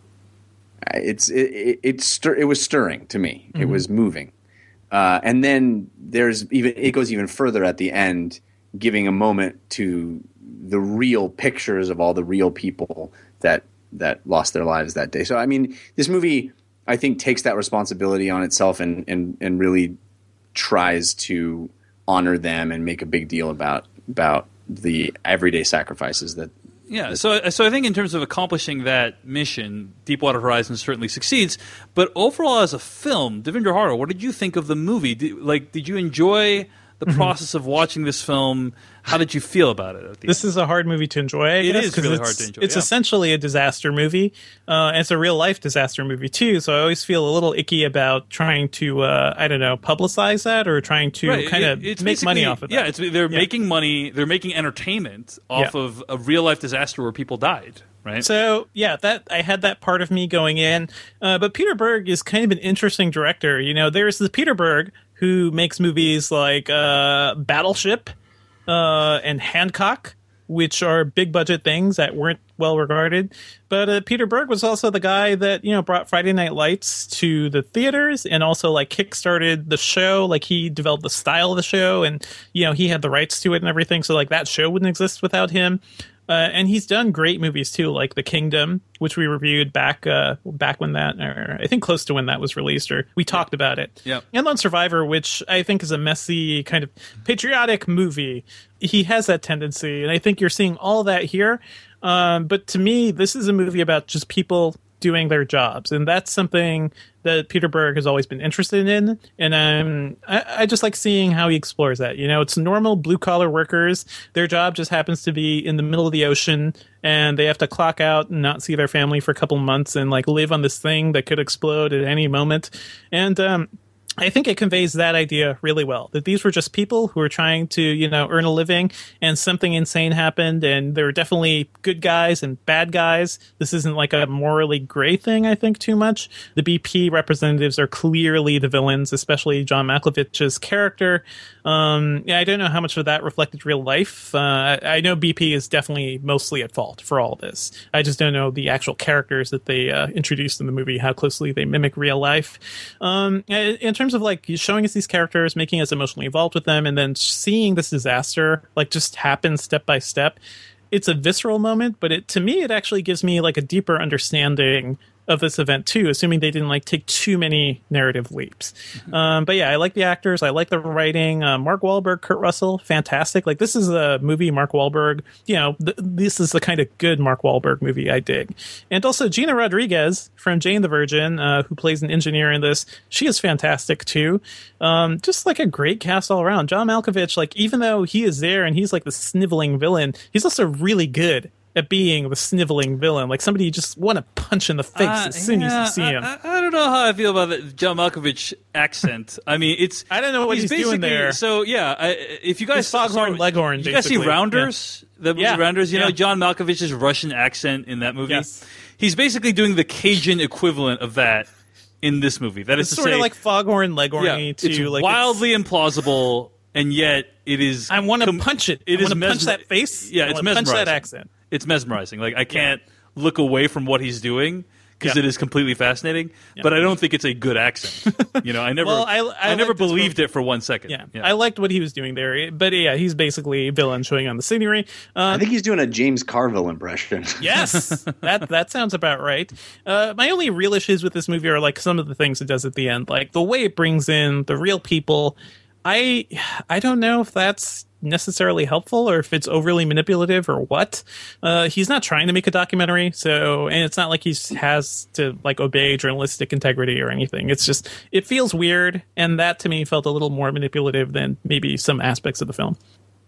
S3: It was stirring to me. It was moving. And then it goes even further at the end, giving a moment to the real pictures of all the real people that lost their lives that day. So, I mean, this movie, I think, takes that responsibility on itself and really tries to honor them and make a big deal about the everyday sacrifices that.
S1: Yeah, so I think in terms of accomplishing that mission, Deepwater Horizon certainly succeeds. But overall, as a film, Devendra Hara, what did you think of the movie? Did you enjoy the process of watching this film? How did you feel about it?
S2: This is a hard movie to enjoy.
S1: It is really hard to enjoy.
S2: It's essentially a disaster movie. And it's a real life disaster movie too. So I always feel a little icky about trying to, publicize that or trying to kind of make money off of that.
S1: Yeah, they're making money. They're making entertainment off of a real life disaster where people died. Right.
S2: So that I had that part of me going in, but Peter Berg is kind of an interesting director. There's the Peter Berg who makes movies like Battleship and Hancock, which are big budget things that weren't well regarded. But Peter Berg was also the guy that brought Friday Night Lights to the theaters and also kickstarted the show. He developed the style of the show, and he had the rights to it and everything. So that show wouldn't exist without him. And he's done great movies too, like The Kingdom, which we reviewed back when that, or I think close to when that was released, or we talked about it.
S1: Yeah.
S2: And on Survivor, which I think is a messy kind of patriotic movie. He has that tendency, and I think you're seeing all that here. But to me, this is a movie about just people doing their jobs, and that's something that Peter Berg has always been interested in, and I just like seeing how he explores that. It's normal blue-collar workers. Their job just happens to be in the middle of the ocean, and they have to clock out and not see their family for a couple months and live on this thing that could explode at any moment. And I think it conveys that idea really well, that these were just people who were trying to, earn a living, and something insane happened, and there were definitely good guys and bad guys. This isn't a morally gray thing, I think, too much. The BP representatives are clearly the villains, especially John Malkovich's character. I don't know how much of that reflected real life. I know BP is definitely mostly at fault for all this. I just don't know the actual characters that they introduced in the movie, how closely they mimic real life. In terms terms of like showing us these characters, making us emotionally involved with them, and then seeing this disaster like just happen step by step, it's a visceral moment, but to me, it actually gives me like a deeper understanding of this event too, assuming they didn't like take too many narrative leaps. But yeah, I like the actors. I like the writing. Mark Wahlberg, Kurt Russell, fantastic. Like this is a movie Mark Wahlberg, this is the kind of good Mark Wahlberg movie I dig. And also Gina Rodriguez from Jane the Virgin, who plays an engineer in this. She is fantastic too. Just like a great cast all around. John Malkovich, like even though he is there and he's like the sniveling villain, he's also really good at being the sniveling villain, like somebody you just want to punch in the face as soon as you see him.
S1: I don't know how I feel about the John Malkovich accent. I mean,
S2: I don't know what he's doing there.
S1: So yeah, if you guys
S2: Foghorn Leghorn,
S1: you guys see Rounders, the movie Rounders, you know John Malkovich's Russian accent in that movie.
S2: Yes.
S1: He's basically doing the Cajun equivalent of that in this movie. That is
S2: it's
S1: to
S2: sort
S1: say,
S2: of like Foghorn Leghorn
S1: it's
S2: to like
S1: wildly implausible, and yet it is.
S2: I want to punch it. I want to punch that face.
S1: Yeah, it's mesmerizing.
S2: Punch that accent.
S1: It's mesmerizing. Like I can't look away from what he's doing because it is completely fascinating. But I don't think it's a good accent. I never. I never believed it for 1 second.
S2: Yeah, I liked what he was doing there. But yeah, he's basically a villain showing on the scenery.
S3: I think he's doing a James Carville impression.
S2: Yes, that sounds about right. My only real issues with this movie are like some of the things it does at the end, like the way it brings in the real people. I don't know if that's necessarily helpful or if it's overly manipulative or what. He's not trying to make a documentary, and it's not like he has to like obey journalistic integrity or anything. It's just it feels weird, and that to me felt a little more manipulative than maybe some aspects of the film.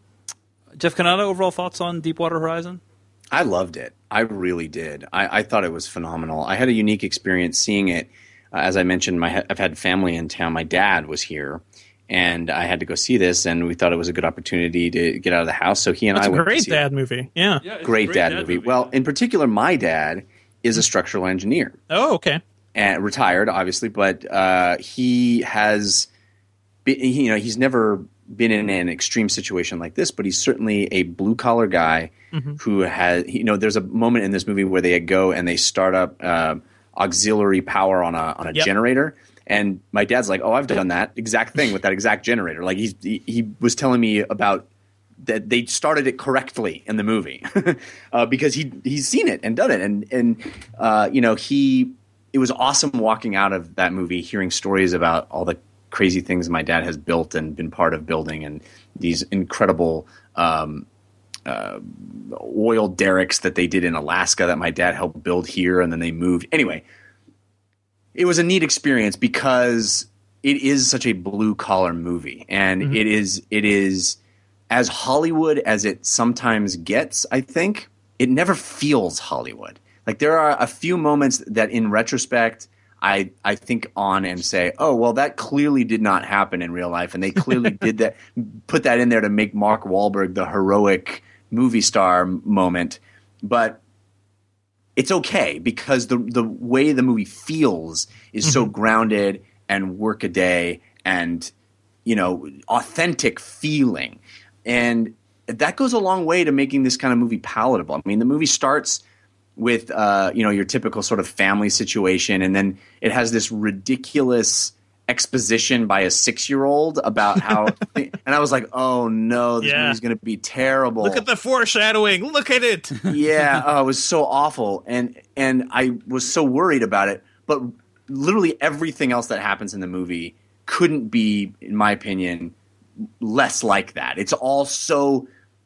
S1: Jeff Kanata, overall thoughts on Deepwater Horizon?
S3: I loved it. I really did. I thought it was phenomenal. I had a unique experience seeing it. As I mentioned, I've had family in town. My dad was here. And I had to go see this, and we thought it was a good opportunity to get out of the house. So he and I went to see it.
S2: It's a great dad movie. Yeah.
S3: Great dad movie. Well, in particular, my dad is a structural engineer.
S2: Oh, okay.
S3: And retired, obviously, but he has been, he's never been in an extreme situation like this, but he's certainly a blue-collar guy who has, there's a moment in this movie where they go and they start up auxiliary power on a generator. And my dad's like, "Oh, I've done that exact thing with that exact generator." Like he was telling me about that they started it correctly in the movie because he's seen it and done it, and it was awesome walking out of that movie hearing stories about all the crazy things my dad has built and been part of building, and these incredible oil derricks that they did in Alaska that my dad helped build here, and then they moved anyway. It was a neat experience because it is such a blue-collar movie, and it is as Hollywood as it sometimes gets, I think. It never feels Hollywood. Like there are a few moments that in retrospect I think on and say, oh, well, that clearly did not happen in real life, and they clearly did that, put that in there to make Mark Wahlberg the heroic movie star moment. But it's okay because the way the movie feels is so grounded and workaday and, authentic feeling. And that goes a long way to making this kind of movie palatable. I mean, the movie starts with, your typical sort of family situation, and then it has this ridiculous exposition by a 6-year-old about how and I was like, oh no, this movie's going to be terrible.
S2: Look at the foreshadowing. Look at it.
S3: It was so awful, and I was so worried about it, but literally everything else that happens in the movie couldn't be, in my opinion, less like that. It's all so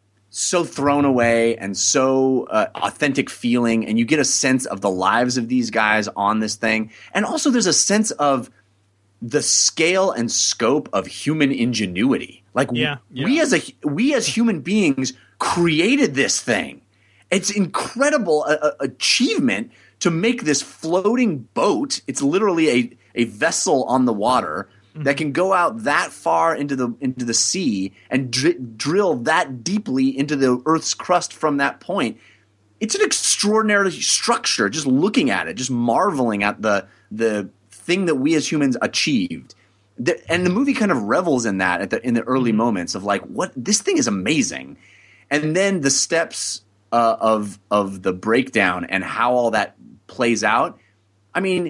S3: thrown away and so authentic feeling, and you get a sense of the lives of these guys on this thing, and also there's a sense of the scale and scope of human ingenuity. Like we as human beings created this thing. It's incredible achievement to make this floating boat. It's literally a vessel on the water that can go out that far into the sea and drill that deeply into the Earth's crust from that point. It's an extraordinary structure. Just looking at it, just marveling at the thing that we as humans achieved, and the movie kind of revels in that in the early moments of like, what, this thing is amazing, and then the steps of the breakdown and how all that plays out. I mean,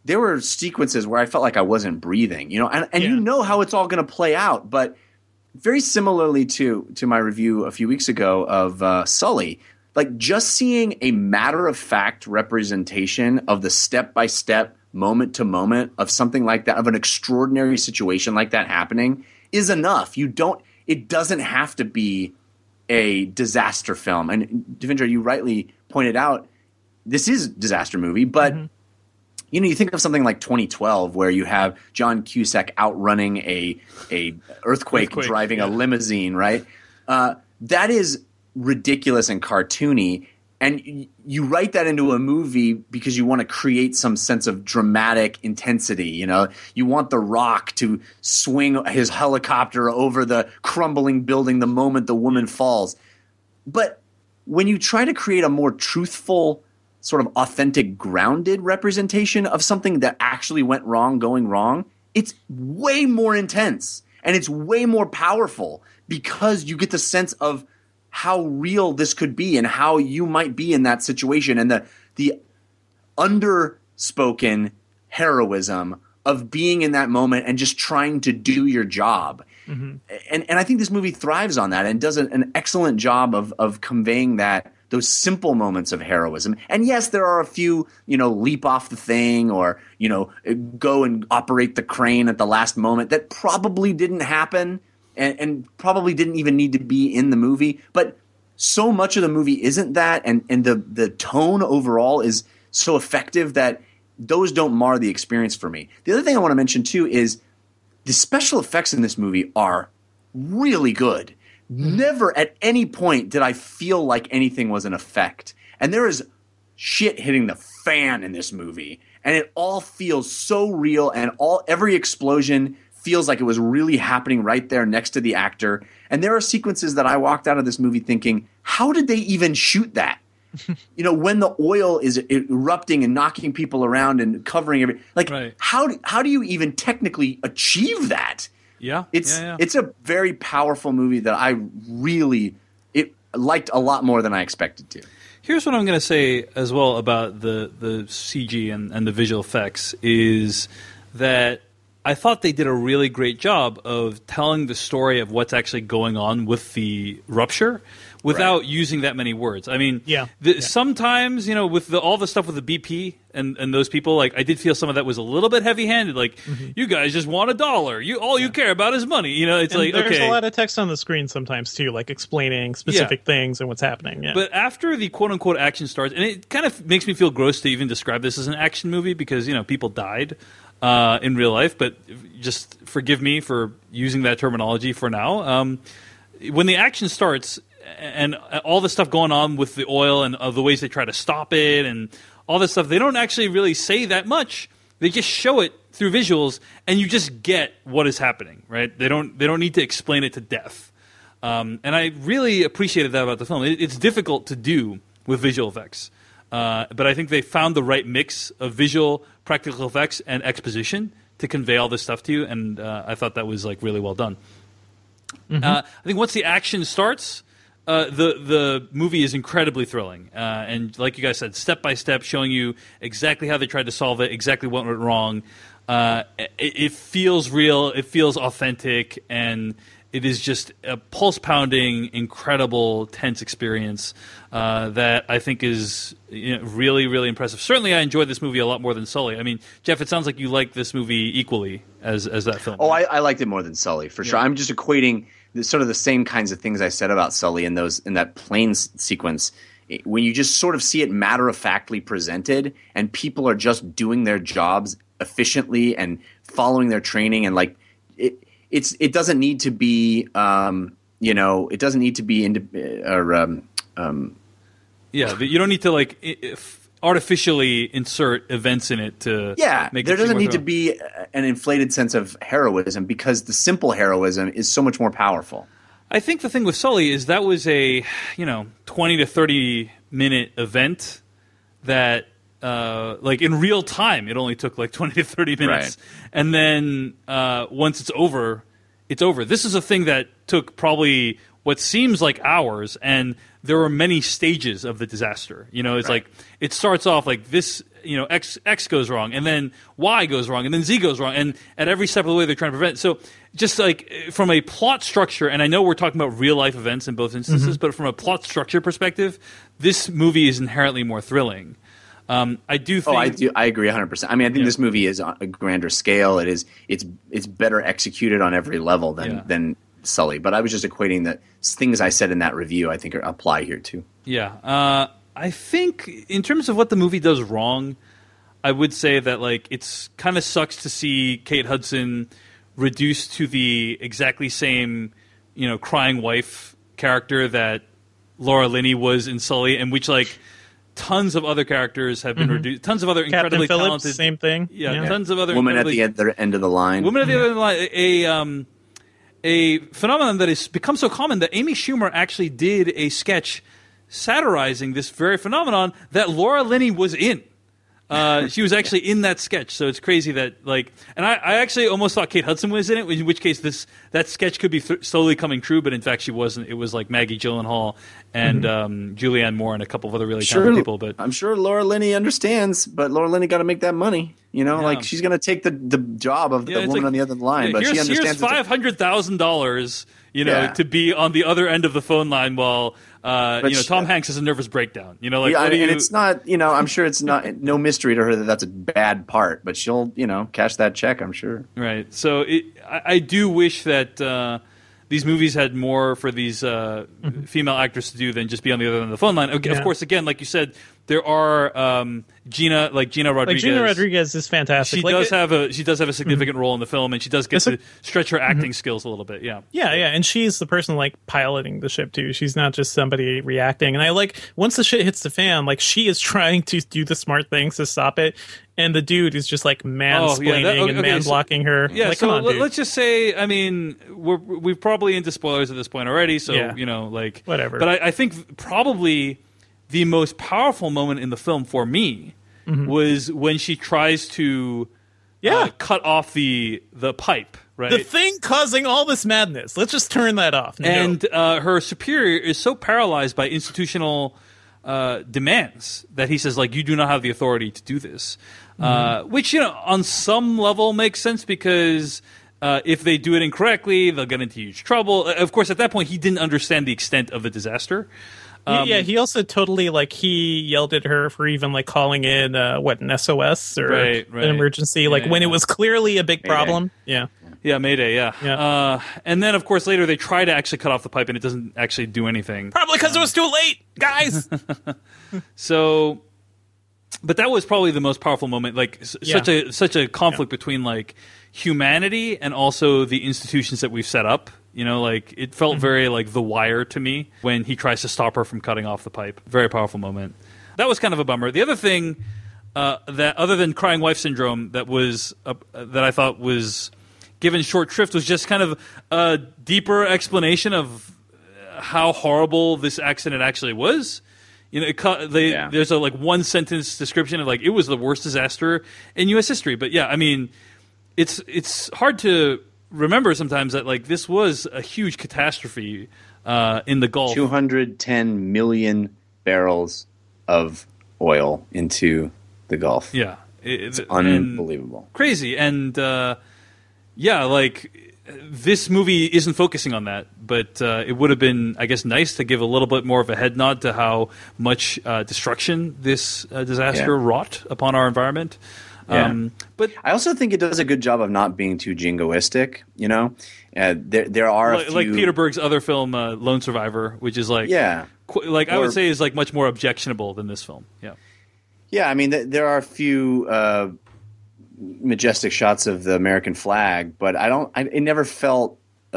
S3: there were sequences where I felt like I wasn't breathing, and you know how it's all going to play out. But very similarly to my review a few weeks ago of Sully, like just seeing a matter-of-fact representation of the step-by-step, moment-to-moment of something like that, of an extraordinary situation like that happening, is enough. It doesn't have to be a disaster film. And Devindra, you rightly pointed out, this is a disaster movie, but you think of something like 2012 where you have John Cusack outrunning a earthquake driving a limousine, right? That is ridiculous and cartoony, and you write that into a movie because you want to create some sense of dramatic intensity. You want The Rock to swing his helicopter over the crumbling building the moment the woman falls. But when you try to create a more truthful, sort of authentic, grounded representation of something that actually went wrong, going wrong, it's way more intense and it's way more powerful because you get the sense of how real this could be and how you might be in that situation, and the underspoken heroism of being in that moment and just trying to do your job. And I think this movie thrives on that and does an excellent job of conveying those simple moments of heroism. And yes, there are a few, leap off the thing or, go and operate the crane at the last moment that probably didn't happen. And probably didn't even need to be in the movie. But so much of the movie isn't that, and the tone overall is so effective that those don't mar the experience for me. The other thing I want to mention, too, is the special effects in this movie are really good. Never at any point did I feel like anything was an effect. And there is shit hitting the fan in this movie. And it all feels so real, and every explosion feels like it was really happening right there next to the actor. And there are sequences that I walked out of this movie thinking, how did they even shoot that? When the oil is erupting and knocking people around and covering everything. Right. How do you even technically achieve that?
S1: Yeah.
S3: It's a very powerful movie that I really liked a lot more than I expected to.
S1: Here's what I'm going to say as well about the CG and the visual effects is that I thought they did a really great job of telling the story of what's actually going on with the rupture without using that many words. I mean, sometimes, with all the stuff with the BP and those people, like I did feel some of that was a little bit heavy-handed. Like, you guys just want $1. All you care about is money. It's
S2: and there's a lot of text on the screen sometimes too, like explaining specific things and what's happening. Yeah.
S1: But after the quote-unquote action starts, and it kind of makes me feel gross to even describe this as an action movie because, people died in real life, but just forgive me for using that terminology for now. When the action starts and all the stuff going on with the oil and the ways they try to stop it and all this stuff, they don't actually really say that much. They just show it through visuals, and you just get what is happening, right? They don't need to explain it to death. And I really appreciated that about the film. It's difficult to do with visual effects. But I think they found the right mix of visual, practical effects, and exposition to convey all this stuff to you, and I thought that was really well done. I think once the action starts, the movie is incredibly thrilling, and like you guys said, step by step, showing you exactly how they tried to solve it, exactly what went wrong. It feels real, it feels authentic, and it is just a pulse-pounding, incredible, tense experience that I think is really, really impressive. Certainly, I enjoyed this movie a lot more than Sully. I mean, Jeff, it sounds like you like this movie equally as that film.
S3: Oh, I liked it more than Sully, for sure. I'm just equating sort of the same kinds of things I said about Sully in that plane sequence. When you just sort of see it matter-of-factly presented and people are just doing their jobs efficiently and following their training and it doesn't need to be, it doesn't need to be
S1: you don't need to artificially insert events in it to make
S3: there
S1: it
S3: doesn't need to be an inflated sense of heroism because the simple heroism is so much more powerful.
S1: I think the thing with Sully is that was a 20 to 30 minute event that in real time it only took 20 to 30 minutes, and then once it's over, it's over. This is a thing that took probably what seems like hours, and there were many stages of the disaster. You know, it's like it starts off like this. You know, X goes wrong, and then Y goes wrong, and then Z goes wrong, and at every step of the way they're trying to prevent. So, just like from a plot structure, and I know we're talking about real life events in both instances, but from a plot structure perspective, this movie is inherently more thrilling. I do think.
S3: I agree 100%. I mean, I think this movie is on a grander scale. It's better executed on every level than Sully. But I was just equating the things I said in that review. I think apply here too.
S1: Yeah. I think in terms of what the movie does wrong, I would say that like it's kind of sucks to see Kate Hudson reduced to the exactly same, you know, crying wife character that Laura Linney was in Sully, and which like tons of other characters have been reduced. Tons of other incredibly
S2: Captain Phillips,
S1: talented,
S2: same thing.
S1: Yeah, tons of other
S3: woman at the end of the line.
S1: Women at the end of the line. A phenomenon that has become so common that Amy Schumer actually did a sketch satirizing this very phenomenon that Laura Linney was in. She was actually in that sketch, so it's crazy that like. And I actually almost thought Kate Hudson was in it, in which case that sketch could be slowly coming true, but in fact she wasn't. It was like Maggie Gyllenhaal and Julianne Moore and a couple of other really talented people. But
S3: I'm sure Laura Linney understands, but Laura Linney got to make that money. You know, like she's going to take the job of the woman
S1: like,
S3: on the other line, but she understands.
S1: Here's $500,000, you know, to be on the other end of the phone line while. Tom Hanks has a nervous breakdown. You know, like
S3: and it's not. You know, I'm sure it's not no mystery to her that that's a bad part, but she'll cash that check. I'm sure.
S1: Right. So I do wish that these movies had more for these female actors to do than just be on the other end of the phone line. Okay, of course, again, like you said, there are Gina Rodriguez.
S2: Like Gina Rodriguez is fantastic.
S1: She does have a significant role in the film, and she does get to stretch her acting skills a little bit. Yeah,
S2: and she's the person like piloting the ship too. She's not just somebody reacting. And I like once the shit hits the fan, like she is trying to do the smart things to stop it, and the dude is just like mansplaining and man blocking her.
S1: Yeah,
S2: like,
S1: so
S2: come on, dude.
S1: let's just say, I mean, we're probably into spoilers at this point already, so you know, like
S2: whatever.
S1: But I think probably the most powerful moment in the film for me was when she tries to cut off the pipe. Right?
S2: The thing causing all this madness. Let's just turn that off.
S1: And her superior is so paralyzed by institutional demands that he says, like, you do not have the authority to do this. Which, you know, on some level makes sense because if they do it incorrectly, they'll get into huge trouble. Of course, at that point, he didn't understand the extent of the disaster.
S2: He also totally he yelled at her for even like calling in an SOS or an emergency when it was clearly a big problem.
S1: Yeah, Mayday. Yeah. And then of course later they try to actually cut off the pipe and it doesn't actually do anything.
S2: Probably because it was too late, guys.
S1: So, but that was probably the most powerful moment. Like such a conflict between like humanity and also the institutions that we've set up. You know, like it felt very like The Wire to me when he tries to stop her from cutting off the pipe. Very powerful moment. That was kind of a bummer. The other thing that, other than crying wife syndrome, that was that I thought was given short shrift was just kind of a deeper explanation of how horrible this accident actually was. You know, there's a like one sentence description of like it was the worst disaster in U.S. history. But yeah, I mean, it's hard to remember sometimes that like this was a huge catastrophe in the Gulf.
S3: 210 million barrels of oil into the Gulf.
S1: Yeah,
S3: it's unbelievable,
S1: crazy, and like this movie isn't focusing on that, but it would have been, I guess, nice to give a little bit more of a head nod to how much destruction this disaster wrought upon our environment.
S3: But I also think it does a good job of not being too jingoistic. You know, there are
S1: like Peter Berg's other film, Lone Survivor, which is like I would say is like much more objectionable than this film.
S3: Yeah. I mean, there are a few majestic shots of the American flag, but it never felt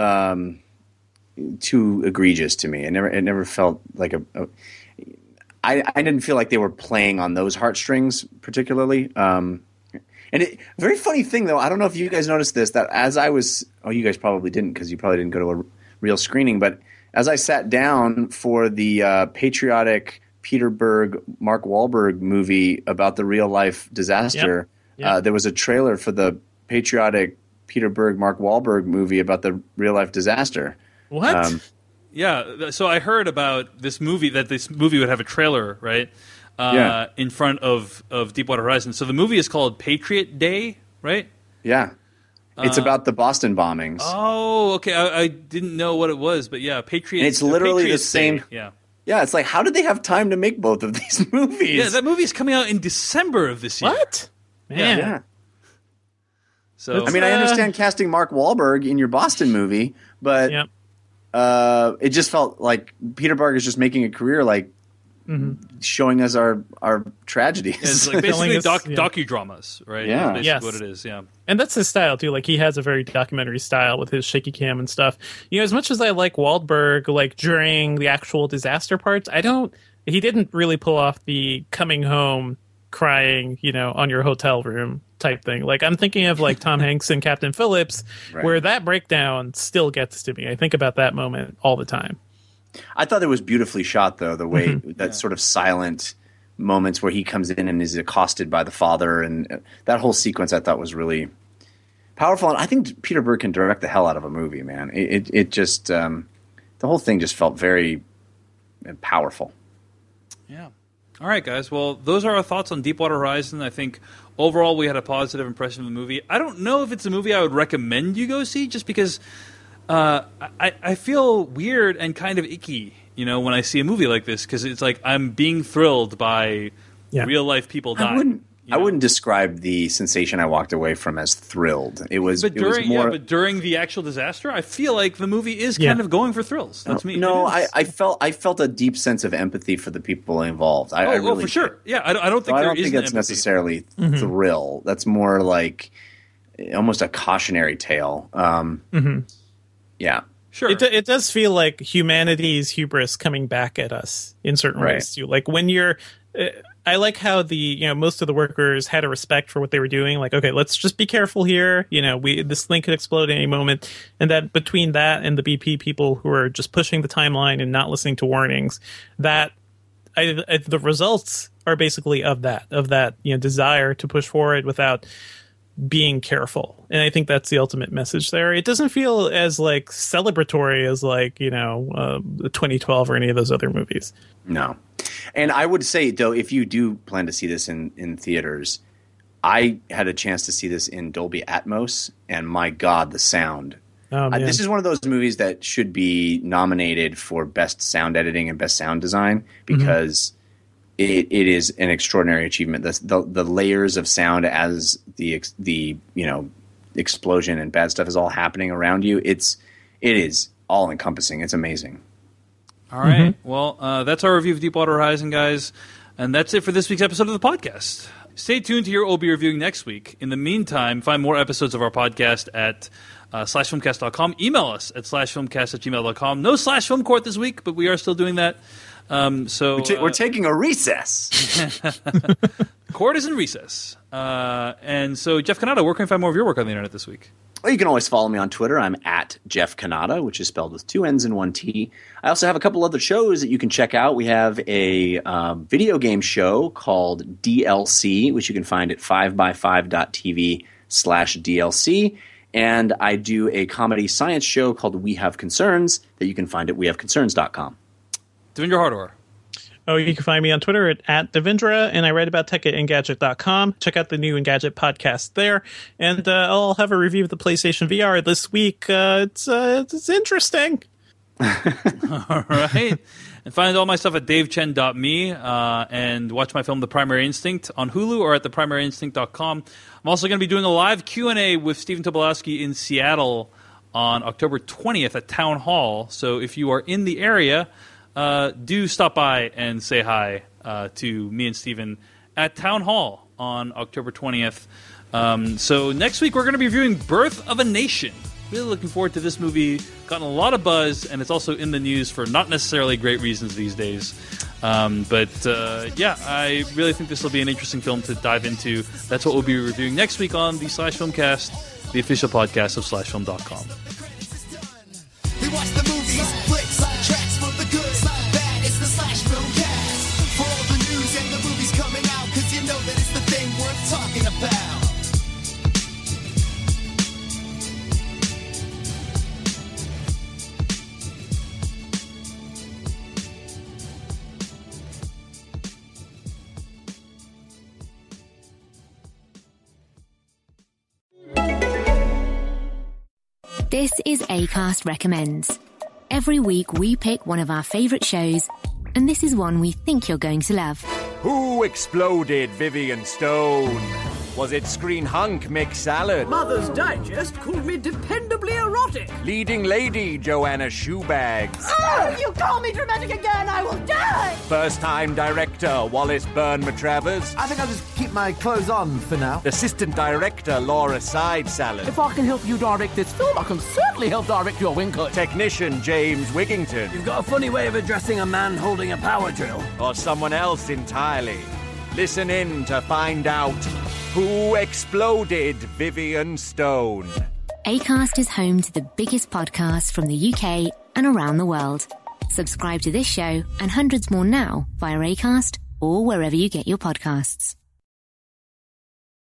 S3: too egregious to me. It never felt like I didn't feel like they were playing on those heartstrings particularly. And very funny thing, though, I don't know if you guys noticed this, that as I was – you guys probably didn't because you probably didn't go to a real screening. But as I sat down for the patriotic Peter Berg, Mark Wahlberg movie about the real-life disaster, there was a trailer for the patriotic Peter Berg, Mark Wahlberg movie about the real-life disaster.
S2: What?
S1: Yeah. So I heard about this movie, that this movie would have a trailer, right? In front of Deepwater Horizon. So the movie is called Patriot Day, right?
S3: Yeah. It's about the Boston bombings.
S1: Oh, okay. I didn't know what it was, but yeah, Patriot.
S3: And it's literally the
S1: Patriots
S3: same.
S1: Day. Yeah.
S3: Yeah, it's like, how did they have time to make both of these movies?
S1: Yeah, that movie is coming out in December of this year.
S2: What? Man.
S3: Yeah.
S1: So
S3: I mean, I understand casting Mark Wahlberg in your Boston movie, but it just felt like Peter Berg is just making a career, like showing us our tragedies.
S1: It's like basically docudramas, right?
S3: Yeah.
S1: That's basically what it is, yeah.
S2: And that's his style too. Like, he has a very documentary style with his shaky cam and stuff. You know, as much as I like Wahlberg, like during the actual disaster parts, he didn't really pull off the coming home crying, you know, on your hotel room type thing. Like, I'm thinking of like Tom Hanks and Captain Phillips, where that breakdown still gets to me. I think about that moment all the time.
S3: I thought it was beautifully shot, though, the way that sort of silent moments where he comes in and is accosted by the father, and that whole sequence I thought was really powerful. And I think Peter Berg can direct the hell out of a movie, man. It just the whole thing just felt very powerful.
S1: Yeah. All right, guys. Well, those are our thoughts on Deepwater Horizon. I think overall we had a positive impression of the movie. I don't know if it's a movie I would recommend you go see, just because I feel weird and kind of icky, you know, when I see a movie like this, because it's like I'm being thrilled by real life people dying.
S3: I wouldn't describe the sensation I walked away from as thrilled. It was,
S1: but during the actual disaster, I feel like the movie is kind of going for thrills. That's me.
S3: No, I felt a deep sense of empathy for the people involved. I really
S1: for sure. Yeah, I don't think
S3: I don't think that's necessarily thrill. That's more like almost a cautionary tale. Yeah.
S2: Sure. It does feel like humanity's hubris coming back at us in certain ways too. Like when you're, I like how most of the workers had a respect for what they were doing. Like, okay, let's just be careful here. You know, this thing could explode at any moment. And that between that and the BP people who are just pushing the timeline and not listening to warnings, the results are basically of that, desire to push forward without being careful. And I think that's the ultimate message there. It doesn't feel as like celebratory as 2012 or any of those other movies.
S3: No. And I would say, though, if you do plan to see this in theaters, I had a chance to see this in Dolby Atmos, and my God, the sound. This is one of those movies that should be nominated for Best Sound Editing and Best Sound Design, because it is an extraordinary achievement. The layers of sound as the explosion and bad stuff is all happening around you. It is all encompassing. It's amazing.
S1: All right. Well, that's our review of Deepwater Horizon, guys. And that's it for this week's episode of the podcast. Stay tuned to hear OB reviewing next week. In the meantime, find more episodes of our podcast at /filmcast.com. Email us at /filmcast@gmail.com. No /film court this week, but we are still doing that. So
S3: we're taking a recess.
S1: Court is in recess. And so, Jeff Cannata, where can I find more of your work on the internet this week?
S3: Well, you can always follow me on Twitter. I'm at Jeff Cannata, which is spelled with 2 N's and 1 T. I also have a couple other shows that you can check out. We have a video game show called DLC, which you can find at 5by5.tv/DLC. And I do a comedy science show called We Have Concerns that you can find at wehaveconcerns.com.
S1: Devindra Hardawar.
S2: Oh, you can find me on Twitter at Devindra, and I write about tech at Engadget.com. Check out the new Engadget podcast there. And I'll have a review of the PlayStation VR this week. It's interesting.
S1: All right. And find all my stuff at davechen.me and watch my film The Primary Instinct on Hulu or at theprimaryinstinct.com. I'm also going to be doing a live Q&A with Stephen Tobolowsky in Seattle on October 20th at Town Hall. So if you are in the area, do stop by and say hi to me and Stephen at Town Hall on October 20th. So next week we're going to be reviewing Birth of a Nation. Really looking forward to this movie. Gotten a lot of buzz, and it's also in the news for not necessarily great reasons these days. But I really think this will be an interesting film to dive into. That's what we'll be reviewing next week on the /Filmcast, the official podcast of /Film.com.
S6: We watch the movies, flicks, tracks for the good, bad. It's the /Filmcast. For all the news and the movies coming out, 'cause you know that it's the thing worth talking about.
S12: This is Acast Recommends. Every week we pick one of our favourite shows, and this is one we think you're going to love.
S13: Who exploded Vivian Stone? Was it Screen Hunk Mick Salad?
S14: Mother's Digest called me dependably erotic.
S13: Leading Lady Joanna Shoebags?
S14: Oh, you call me dramatic again, I will die!
S13: First-time director Wallace Byrne-Matravers?
S15: I think I'll just keep my clothes on for now.
S13: Assistant director Laura Side Salad?
S14: If I can help you direct this film, I can certainly help direct your wing cut.
S13: Technician James Wigington?
S14: You've got a funny way of addressing a man holding a power drill.
S13: Or someone else entirely? Listen in to find out who exploded Vivian Stone.
S12: Acast is home to the biggest podcasts from the UK and around the world. Subscribe to this show and hundreds more now via Acast or wherever you get your podcasts.